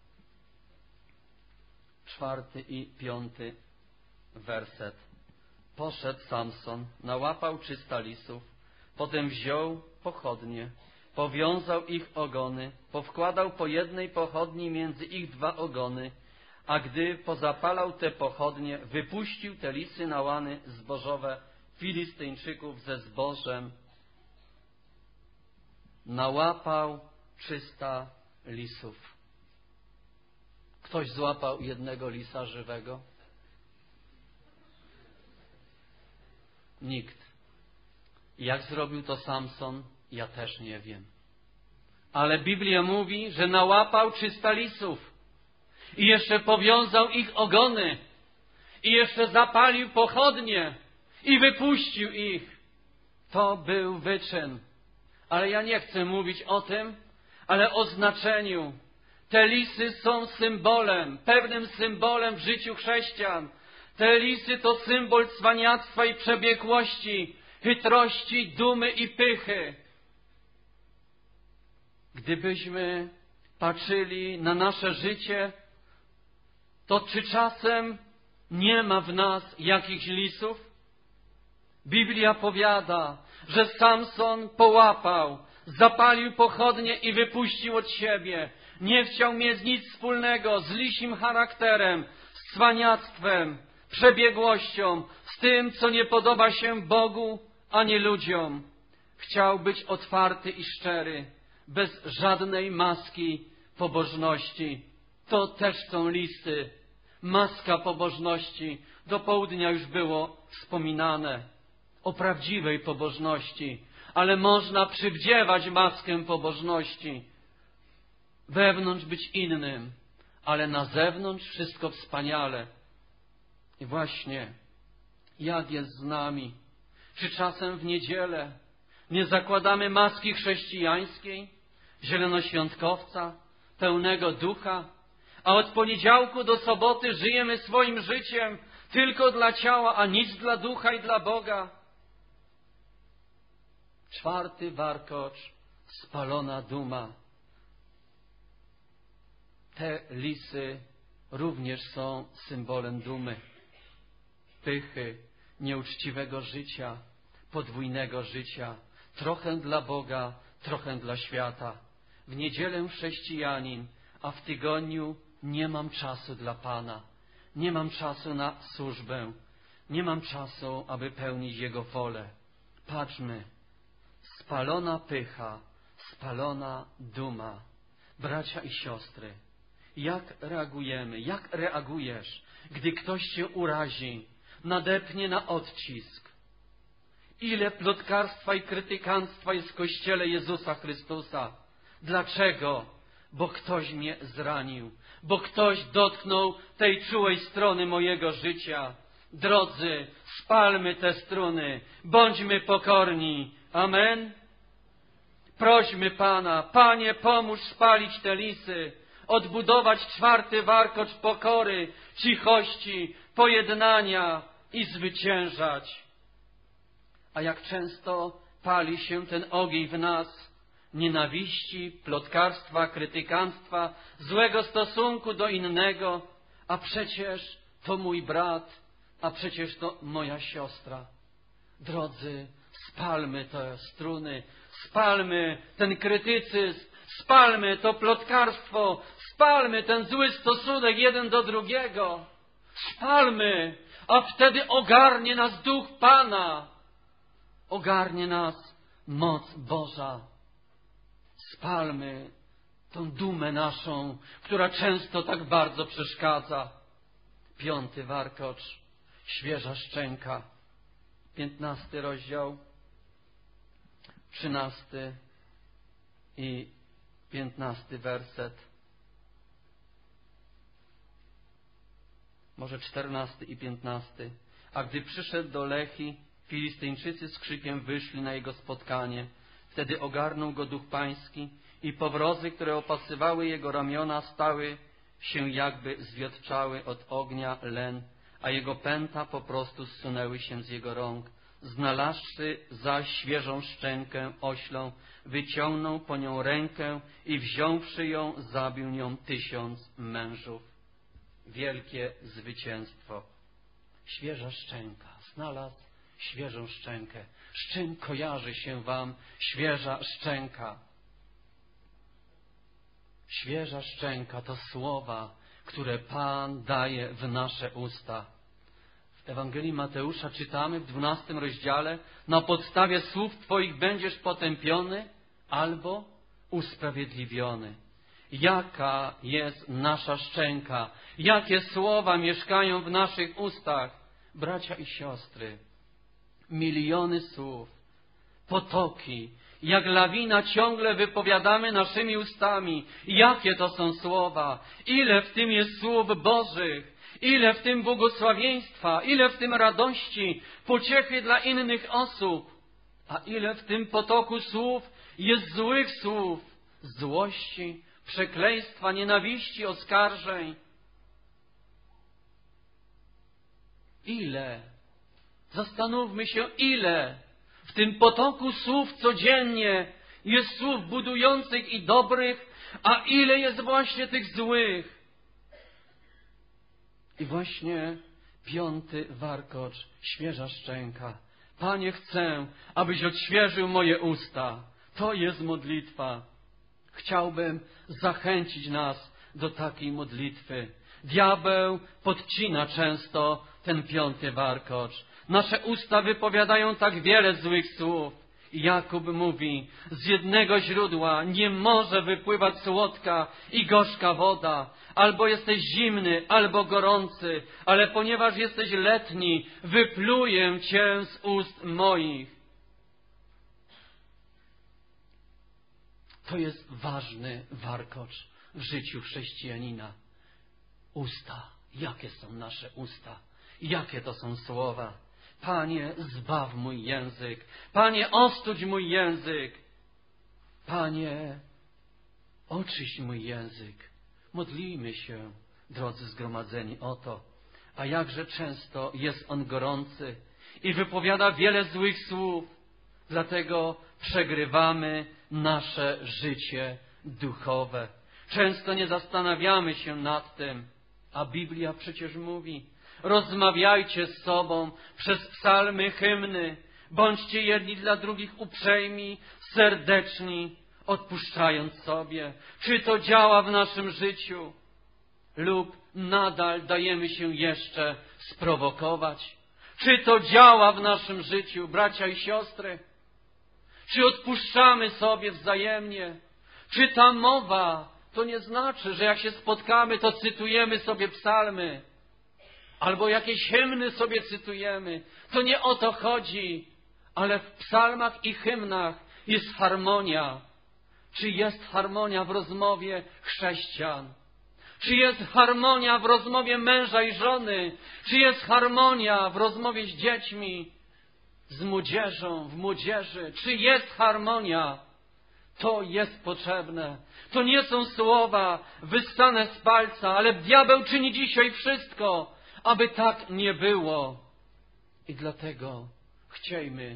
4 i 5 werset. Poszedł Samson, nałapał 300 lisów, potem wziął pochodnie, powiązał ich ogony, powkładał po jednej pochodni między ich 2 ogony, a gdy pozapalał te pochodnie, wypuścił te lisy na łany zbożowe Filistyńczyków ze zbożem. Nałapał 300 lisów. Ktoś złapał jednego lisa żywego? Nikt. Jak zrobił to Samson? Ja też nie wiem. Ale Biblia mówi, że nałapał 300 lisów. I jeszcze powiązał ich ogony. I jeszcze zapalił pochodnie. I wypuścił ich. To był wyczyn. Ale ja nie chcę mówić o tym, ale o znaczeniu. Te lisy są symbolem, pewnym symbolem w życiu chrześcijan. Te lisy to symbol cwaniactwa i przebiegłości, chytrości, dumy i pychy. Gdybyśmy patrzyli na nasze życie, to czy czasem nie ma w nas jakichś lisów? Biblia powiada, że Samson połapał, zapalił pochodnie i wypuścił od siebie. Nie chciał mieć nic wspólnego z lisim charakterem, z cwaniactwem, przebiegłością, z tym, co nie podoba się Bogu ani ludziom. Chciał być otwarty i szczery, bez żadnej maski pobożności. To też są lisy. Maska pobożności. Do południa już było wspominane o prawdziwej pobożności, ale można przywdziewać maskę pobożności. Wewnątrz być innym, ale na zewnątrz wszystko wspaniale. I właśnie, jak jest z nami? Czy czasem w niedzielę nie zakładamy maski chrześcijańskiej, zielonoświątkowca, pełnego ducha, a od poniedziałku do soboty żyjemy swoim życiem tylko dla ciała, a nic dla ducha i dla Boga? 4. warkocz, spalona duma. Te lisy również są symbolem dumy, pychy, nieuczciwego życia, podwójnego życia, trochę dla Boga, trochę dla świata. W niedzielę chrześcijanin, a w tygodniu nie mam czasu dla Pana, nie mam czasu na służbę, nie mam czasu, aby pełnić Jego wolę. Patrzmy, spalona pycha, spalona duma. Bracia i siostry, jak reagujemy, jak reagujesz, gdy ktoś cię urazi, nadepnie na odcisk? Ile plotkarstwa i krytykanstwa jest w Kościele Jezusa Chrystusa. Dlaczego? Bo ktoś mnie zranił, bo ktoś dotknął tej czułej strony mojego życia. Drodzy, spalmy te struny, bądźmy pokorni. Amen? Prośmy Pana, Panie, pomóż spalić te lisy, odbudować 4. warkocz pokory, cichości, pojednania i zwyciężać. A jak często pali się ten ogień w nas nienawiści, plotkarstwa, krytykanstwa, złego stosunku do innego, a przecież to mój brat, a przecież to moja siostra. Drodzy, spalmy te struny, spalmy ten krytycyzm, spalmy to plotkarstwo, spalmy ten zły stosunek jeden do drugiego. Spalmy, a wtedy ogarnie nas Duch Pana, ogarnie nas moc Boża. Spalmy tą dumę naszą, która często tak bardzo przeszkadza. 5. warkocz, świeża szczęka, 15 rozdział, 13 i 15 werset. Może 14 i 15. A gdy przyszedł do Lechi, Filistyńczycy z krzykiem wyszli na jego spotkanie. Wtedy ogarnął go Duch Pański i powrozy, które opasywały jego ramiona, stały się jakby zwiotczały od ognia len, a jego pęta po prostu zsunęły się z jego rąk. Znalazłszy zaś świeżą szczękę oślą, wyciągnął po nią rękę i wziąwszy ją, zabił nią 1000 mężów. Wielkie zwycięstwo. Świeża szczęka. Znalazł świeżą szczękę. Z czym kojarzy się wam świeża szczęka? Świeża szczęka to słowa, które Pan daje w nasze usta. W Ewangelii Mateusza czytamy w 12 rozdziale: na podstawie słów Twoich będziesz potępiony albo usprawiedliwiony. Jaka jest nasza szczęka? Jakie słowa mieszkają w naszych ustach? Bracia i siostry, miliony słów, potoki, jak lawina ciągle wypowiadamy naszymi ustami. Jakie to są słowa? Ile w tym jest słów Bożych? Ile w tym błogosławieństwa? Ile w tym radości, pociechy dla innych osób? A ile w tym potoku słów jest złych słów, złości, przekleństwa, nienawiści, oskarżeń? Ile? Zastanówmy się, ile w tym potoku słów codziennie jest słów budujących i dobrych, a ile jest właśnie tych złych. I właśnie 5. warkocz, świeża szczęka. Panie, chcę, abyś odświeżył moje usta. To jest modlitwa. Chciałbym zachęcić nas do takiej modlitwy. Diabeł podcina często ten 5. warkocz. Nasze usta wypowiadają tak wiele złych słów. Jakub mówi, z jednego źródła nie może wypływać słodka i gorzka woda. Albo jesteś zimny, albo gorący, ale ponieważ jesteś letni, wypluję cię z ust moich. To jest ważny warkocz w życiu chrześcijanina. Usta. Jakie są nasze usta? Jakie to są słowa? Panie, zbaw mój język. Panie, ostudź mój język. Panie, oczyść mój język. Modlijmy się, drodzy zgromadzeni, o to. A jakże często jest on gorący i wypowiada wiele złych słów. Dlatego przegrywamy nasze życie duchowe. Często nie zastanawiamy się nad tym, a Biblia przecież mówi: rozmawiajcie z sobą przez psalmy, hymny, bądźcie jedni dla drugich uprzejmi, serdeczni, odpuszczając sobie. Czy to działa w naszym życiu? Lub nadal dajemy się jeszcze sprowokować? Czy to działa w naszym życiu, bracia i siostry? Czy odpuszczamy sobie wzajemnie? Czy ta mowa to nie znaczy, że jak się spotkamy, to cytujemy sobie psalmy? Albo jakieś hymny sobie cytujemy. To nie o to chodzi. Ale w psalmach i hymnach jest harmonia. Czy jest harmonia w rozmowie chrześcijan? Czy jest harmonia w rozmowie męża i żony? Czy jest harmonia w rozmowie z dziećmi? Z młodzieżą, w młodzieży? Czy jest harmonia? To jest potrzebne. To nie są słowa wyssane z palca, ale diabeł czyni dzisiaj wszystko, aby tak nie było. I dlatego chciejmy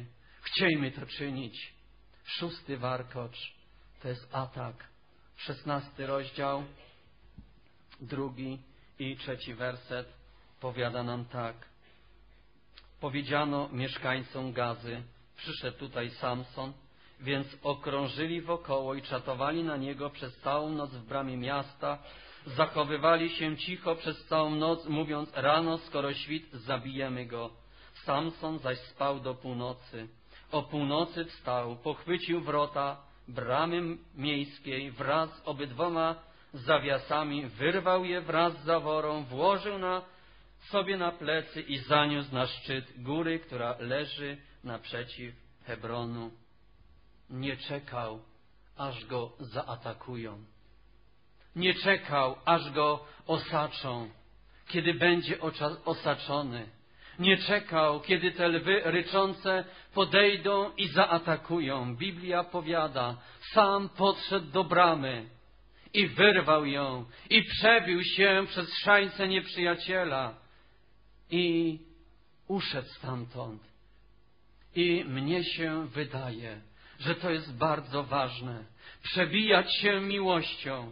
Chciejmy to czynić. 6. warkocz to jest atak. 16 rozdział, 2 i 3 werset powiada nam tak. Powiedziano mieszkańcom Gazy, przyszedł tutaj Samson, więc okrążyli wokoło i czatowali na niego przez całą noc w bramie miasta. Zachowywali się cicho przez całą noc, mówiąc: rano, skoro świt, zabijemy go. Samson zaś spał do północy. O północy wstał, pochwycił wrota bramy miejskiej wraz z obydwoma zawiasami, wyrwał je wraz z zaworą, włożył sobie na plecy i zaniósł na szczyt góry, która leży naprzeciw Hebronu. Nie czekał, aż go zaatakują. Nie czekał, aż go osaczą, kiedy będzie osaczony. Nie czekał, kiedy te lwy ryczące podejdą i zaatakują. Biblia powiada, sam podszedł do bramy i wyrwał ją i przebił się przez szańce nieprzyjaciela i uszedł stamtąd. I mnie się wydaje, że to jest bardzo ważne. Przebijać się miłością.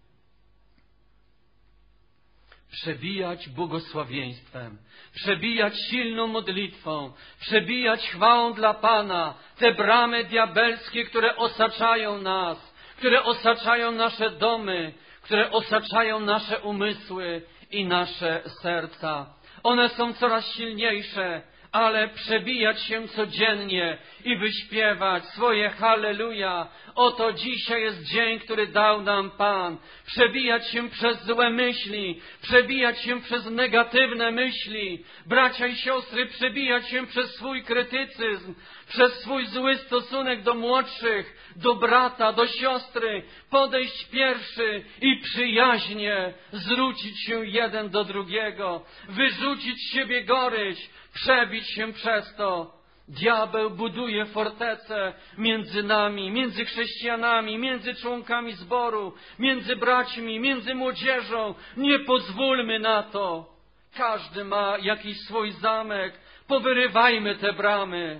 Przebijać błogosławieństwem, przebijać silną modlitwą, przebijać chwałą dla Pana te bramy diabelskie, które osaczają nas, które osaczają nasze domy, które osaczają nasze umysły i nasze serca. One są coraz silniejsze, ale przebijać się codziennie i wyśpiewać swoje halleluja. Oto dzisiaj jest dzień, który dał nam Pan. Przebijać się przez złe myśli, przebijać się przez negatywne myśli. Bracia i siostry, przebijać się przez swój krytycyzm, przez swój zły stosunek do młodszych, do brata, do siostry. Podejść pierwszy i przyjaźnie zwrócić się jeden do drugiego. Wyrzucić z siebie goryć, przebić się przez to. Diabeł buduje fortece między nami, między chrześcijanami, między członkami zboru, między braćmi, między młodzieżą. Nie pozwólmy na to. Każdy ma jakiś swój zamek. Powyrywajmy te bramy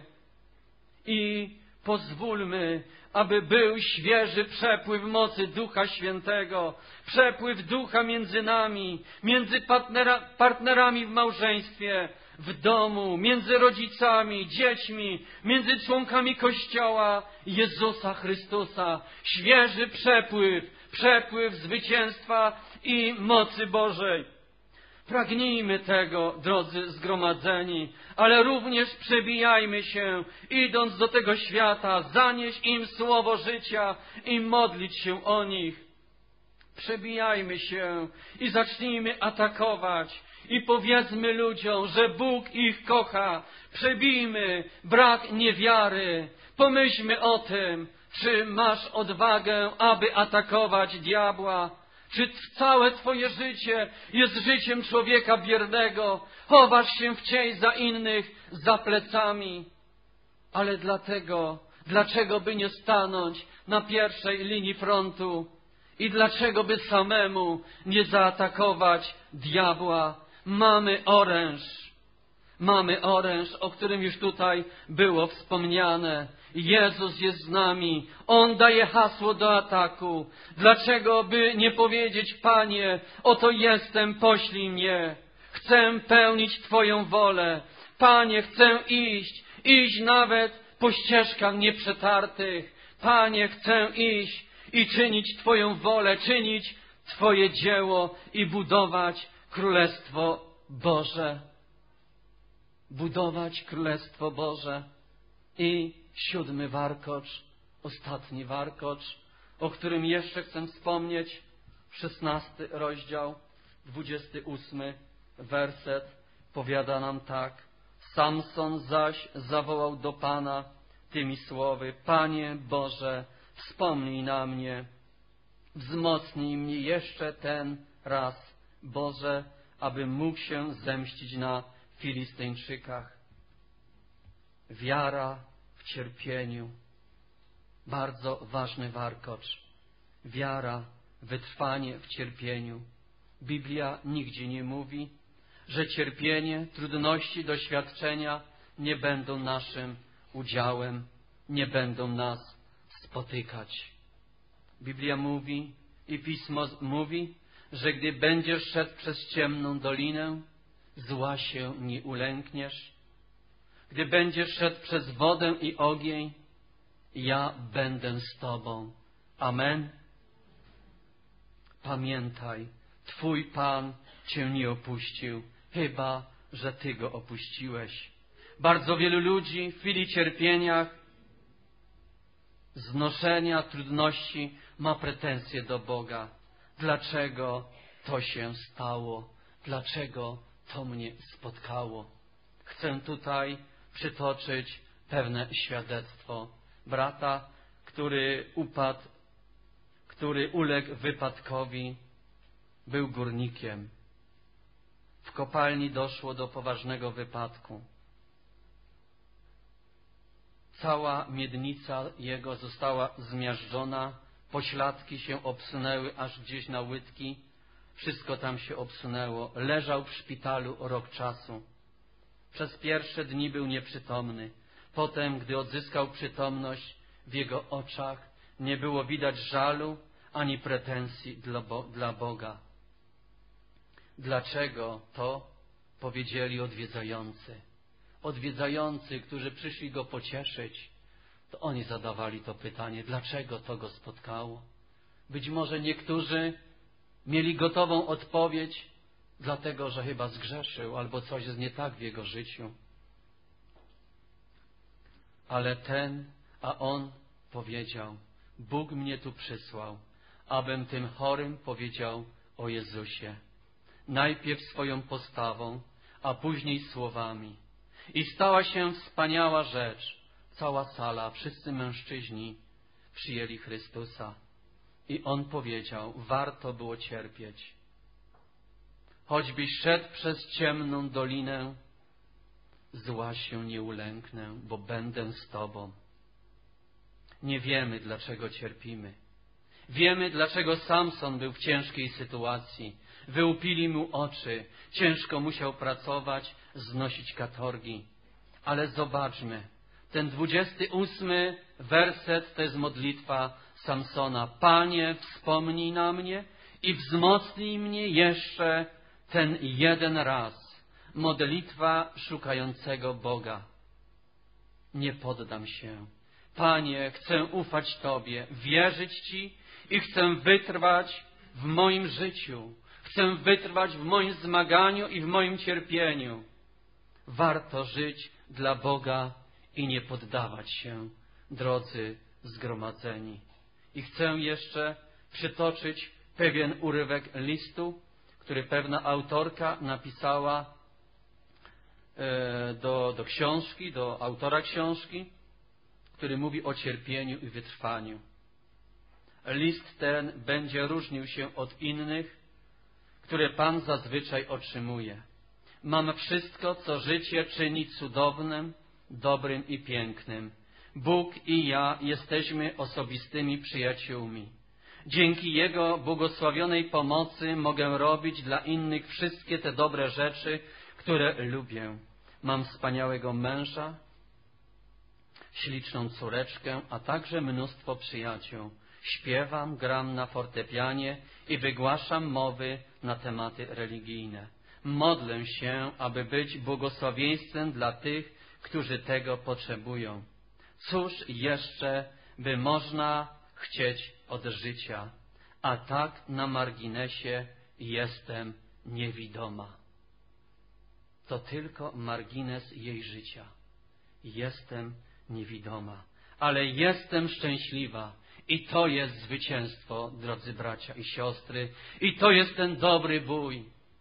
i pozwólmy, aby był świeży przepływ mocy Ducha Świętego, przepływ Ducha między nami, między partnerami w małżeństwie, w domu, między rodzicami, dziećmi, między członkami Kościoła Jezusa Chrystusa. Świeży przepływ zwycięstwa i mocy Bożej. Pragnijmy tego, drodzy zgromadzeni, ale również przebijajmy się, idąc do tego świata, zanieść im słowo życia i modlić się o nich. Przebijajmy się i zacznijmy atakować i powiedzmy ludziom, że Bóg ich kocha. Przebijmy brak niewiary. Pomyślmy o tym, czy masz odwagę, aby atakować diabła. Czy całe Twoje życie jest życiem człowieka biernego? Chowasz się w cień za innych, za plecami. Ale dlaczego by nie stanąć na pierwszej linii frontu? I dlaczego by samemu nie zaatakować diabła? Mamy oręż, o którym już tutaj było wspomniane. Jezus jest z nami. On daje hasło do ataku. Dlaczego by nie powiedzieć: Panie, oto jestem, poślij mnie. Chcę pełnić Twoją wolę. Panie, chcę iść nawet po ścieżkach nieprzetartych. Panie, chcę iść i czynić Twoją wolę, czynić Twoje dzieło i budować Królestwo Boże. Budować Królestwo Boże. I 7. warkocz, ostatni warkocz, o którym jeszcze chcę wspomnieć, 16 rozdział, 28 werset, powiada nam tak. Samson zaś zawołał do Pana tymi słowy: Panie Boże, wspomnij na mnie, wzmocnij mnie jeszcze ten raz, Boże, abym mógł się zemścić na Filistyńczykach. Wiara w cierpieniu. Bardzo ważny warkocz. Wiara, wytrwanie w cierpieniu. Biblia nigdzie nie mówi, że cierpienie, trudności, doświadczenia nie będą naszym udziałem nie będą nas spotykać. Biblia mówi i Pismo mówi, że gdy będziesz szedł przez ciemną dolinę, zła się nie ulękniesz. Gdy będziesz szedł przez wodę i ogień, ja będę z Tobą. Amen. Pamiętaj, Twój Pan Cię nie opuścił, chyba że Ty Go opuściłeś. Bardzo wielu ludzi w chwili cierpienia, znoszenia, trudności ma pretensje do Boga. Dlaczego to się stało? Dlaczego to mnie spotkało? Chcę tutaj przytoczyć pewne świadectwo brata, który uległ wypadkowi, był górnikiem. W kopalni doszło do poważnego wypadku. Cała miednica jego została zmiażdżona, pośladki się obsunęły aż gdzieś na łydki. Wszystko tam się obsunęło. Leżał w szpitalu rok czasu. Przez pierwsze dni był nieprzytomny. Potem, gdy odzyskał przytomność, w jego oczach nie było widać żalu ani pretensji dla Boga. Dlaczego to? Powiedzieli odwiedzający. Odwiedzający, którzy przyszli go pocieszyć, to oni zadawali to pytanie, dlaczego to go spotkało. Być może niektórzy mieli gotową odpowiedź, dlatego że chyba zgrzeszył albo coś jest nie tak w jego życiu. Ale on powiedział, Bóg mnie tu przysłał, abym tym chorym powiedział o Jezusie. Najpierw swoją postawą, a później słowami. I stała się wspaniała rzecz. Cała sala, wszyscy mężczyźni przyjęli Chrystusa. I On powiedział, warto było cierpieć. Choćbyś szedł przez ciemną dolinę, zła się nie ulęknę, bo będę z Tobą. Nie wiemy, dlaczego cierpimy. Wiemy, dlaczego Samson był w ciężkiej sytuacji. Wyłupili mu oczy, ciężko musiał pracować, znosić katorgi. Ale zobaczmy, ten 28 werset to jest modlitwa Samsona. Panie, wspomnij na mnie i wzmocnij mnie jeszcze ten jeden raz. Modlitwa szukającego Boga. Nie poddam się. Panie, chcę ufać Tobie, wierzyć Ci i chcę wytrwać w moim życiu. Chcę wytrwać w moim zmaganiu i w moim cierpieniu. Warto żyć dla Boga i nie poddawać się, drodzy zgromadzeni. I chcę jeszcze przytoczyć pewien urywek listu, który pewna autorka napisała do książki, do autora książki, który mówi o cierpieniu i wytrwaniu. List ten będzie różnił się od innych, które Pan zazwyczaj otrzymuje. Mam wszystko, co życie czyni cudownym, dobrym i pięknym. Bóg i ja jesteśmy osobistymi przyjaciółmi. Dzięki Jego błogosławionej pomocy mogę robić dla innych wszystkie te dobre rzeczy, które lubię. Mam wspaniałego męża, śliczną córeczkę, a także mnóstwo przyjaciół. Śpiewam, gram na fortepianie i wygłaszam mowy na tematy religijne. Modlę się, aby być błogosławieństwem dla tych, którzy tego potrzebują. Cóż jeszcze by można chcieć od życia, a tak na marginesie jestem niewidoma. To tylko margines jej życia. Jestem niewidoma, ale jestem szczęśliwa. I to jest zwycięstwo, drodzy bracia i siostry. I to jest ten dobry bój.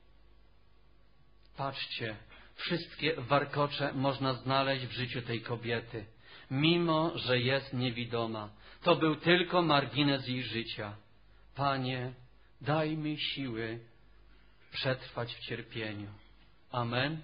Patrzcie, wszystkie warkocze można znaleźć w życiu tej kobiety. Mimo że jest niewidoma, to był tylko margines jej życia. Panie, daj mi siły przetrwać w cierpieniu. Amen.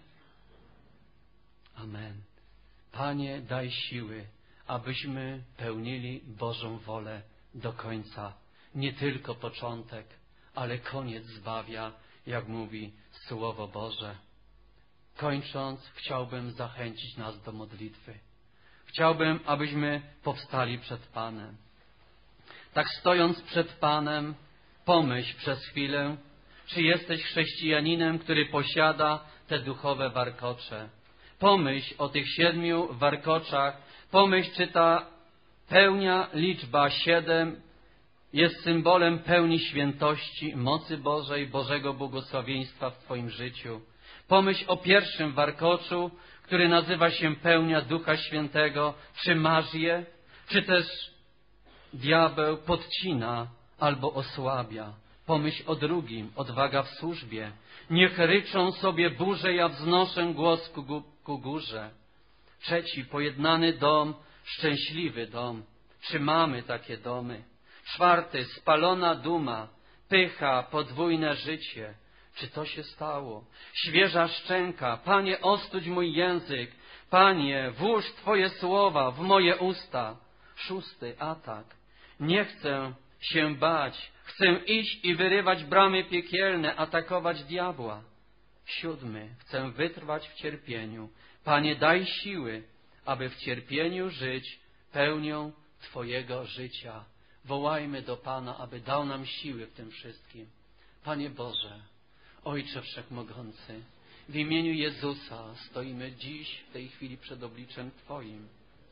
Amen. Panie, daj siły, abyśmy pełnili Bożą wolę do końca. Nie tylko początek, ale koniec zbawia, jak mówi Słowo Boże. Kończąc, chciałbym zachęcić nas do modlitwy. Chciałbym, abyśmy powstali przed Panem. Tak stojąc przed Panem, pomyśl przez chwilę, czy jesteś chrześcijaninem, który posiada te duchowe warkocze. Pomyśl o tych 7 warkoczach. Pomyśl, czy ta pełnia liczba 7 jest symbolem pełni świętości, mocy Bożej, Bożego błogosławieństwa w Twoim życiu. Pomyśl o pierwszym warkoczu, który nazywa się pełnia Ducha Świętego. Czy masz je? Czy też diabeł podcina albo osłabia? Pomyśl o drugim, odwaga w służbie. Niech ryczą sobie burze, ja wznoszę głos ku górze. Trzeci, pojednany dom, szczęśliwy dom. Czy mamy takie domy? Czwarty, spalona duma, pycha, podwójne życie. Czy to się stało? Świeża szczęka. Panie, ostudź mój język. Panie, włóż Twoje słowa w moje usta. 6, atak. Nie chcę się bać. Chcę iść i wyrywać bramy piekielne, atakować diabła. 7, chcę wytrwać w cierpieniu. Panie, daj siły, aby w cierpieniu żyć pełnią Twojego życia. Wołajmy do Pana, aby dał nam siły w tym wszystkim. Panie Boże, Ojcze Wszechmogący, w imieniu Jezusa stoimy dziś, w tej chwili przed obliczem Twoim.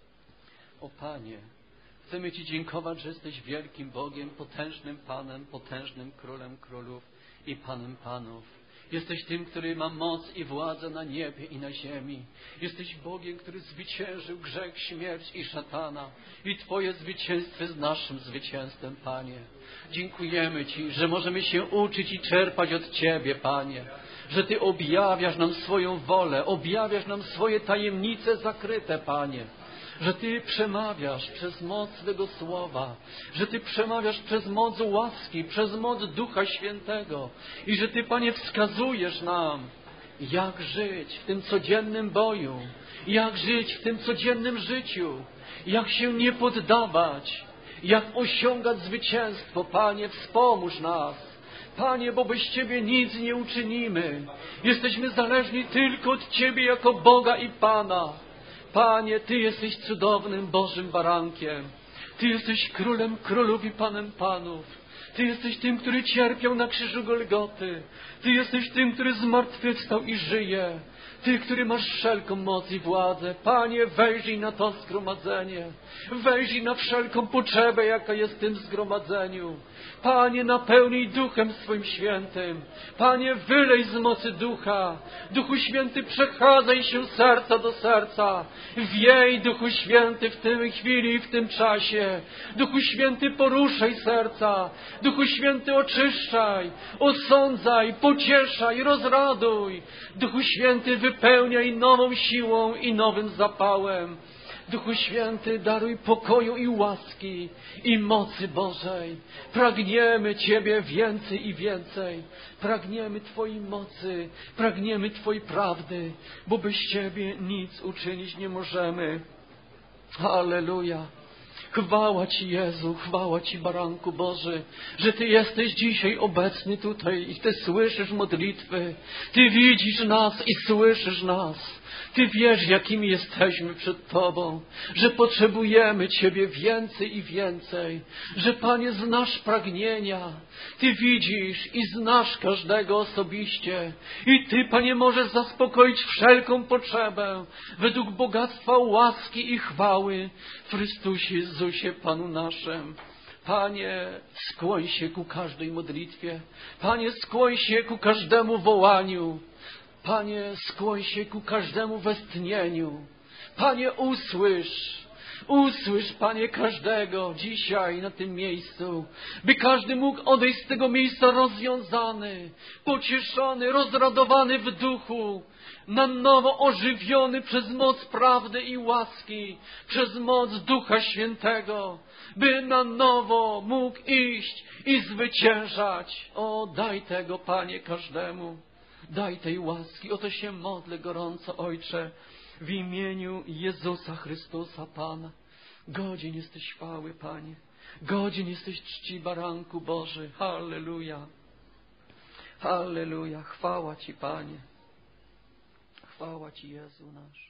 O Panie, chcemy Ci dziękować, że jesteś wielkim Bogiem, potężnym Panem, potężnym Królem Królów i Panem Panów. Jesteś tym, który ma moc i władzę na niebie i na ziemi. Jesteś Bogiem, który zwyciężył grzech, śmierć i szatana. I Twoje zwycięstwo jest naszym zwycięstwem, Panie. Dziękujemy Ci, że możemy się uczyć i czerpać od Ciebie, Panie. Że Ty objawiasz nam swoją wolę, objawiasz nam swoje tajemnice zakryte, Panie. Że Ty przemawiasz przez moc tego słowa, że Ty przemawiasz przez moc łaski, przez moc Ducha Świętego i że Ty, Panie, wskazujesz nam, jak żyć w tym codziennym boju, jak żyć w tym codziennym życiu, jak się nie poddawać, jak osiągać zwycięstwo. Panie, wspomóż nas. Panie, bo bez Ciebie nic nie uczynimy. Jesteśmy zależni tylko od Ciebie jako Boga i Pana. Panie, Ty jesteś cudownym Bożym barankiem. Ty jesteś Królem Królów i Panem Panów. Ty jesteś tym, który cierpiał na krzyżu Golgoty. Ty jesteś tym, który zmartwychwstał i żyje. Ty, który masz wszelką moc i władzę. Panie, wejrzyj na to zgromadzenie. Wejrzyj na wszelką potrzebę, jaka jest w tym zgromadzeniu. Panie, napełnij Duchem swoim Świętym. Panie, wylej z mocy Ducha. Duchu Święty, przechadzaj się serca do serca. Wiej, Duchu Święty, w tej chwili i w tym czasie. Duchu Święty, poruszaj serca. Duchu Święty, oczyszczaj, osądzaj, pocieszaj, rozraduj. Duchu Święty, wypełniaj nową siłą i nowym zapałem. Duchu Święty, daruj pokoju i łaski i mocy Bożej. Pragniemy Ciebie więcej i więcej. Pragniemy Twojej mocy, pragniemy Twojej prawdy, bo bez Ciebie nic uczynić nie możemy. Halleluja. Chwała Ci, Jezu, chwała Ci, Baranku Boży, że Ty jesteś dzisiaj obecny tutaj i Ty słyszysz modlitwy. Ty widzisz nas i słyszysz nas. Ty wiesz, jakimi jesteśmy przed Tobą, że potrzebujemy Ciebie więcej i więcej, że, Panie, znasz pragnienia. Ty widzisz i znasz każdego osobiście i Ty, Panie, możesz zaspokoić wszelką potrzebę według bogactwa łaski i chwały w Chrystusie Jezusie, Panu naszym. Panie, skłoń się ku każdej modlitwie. Panie, skłoń się ku każdemu wołaniu. Panie, skłoń się ku każdemu westchnieniu. Panie, usłysz, Panie, każdego dzisiaj na tym miejscu, by każdy mógł odejść z tego miejsca rozwiązany, pocieszony, rozradowany w duchu, na nowo ożywiony przez moc prawdy i łaski, przez moc Ducha Świętego, by na nowo mógł iść i zwyciężać. O, daj tego, Panie, każdemu. Daj tej łaski. O to się modlę gorąco, Ojcze, w imieniu Jezusa Chrystusa, Pana. Godzien jesteś chwały, Panie. Godzien jesteś czci, Baranku Boży. Halleluja. Halleluja. Chwała Ci, Panie. Chwała Ci, Jezu nasz.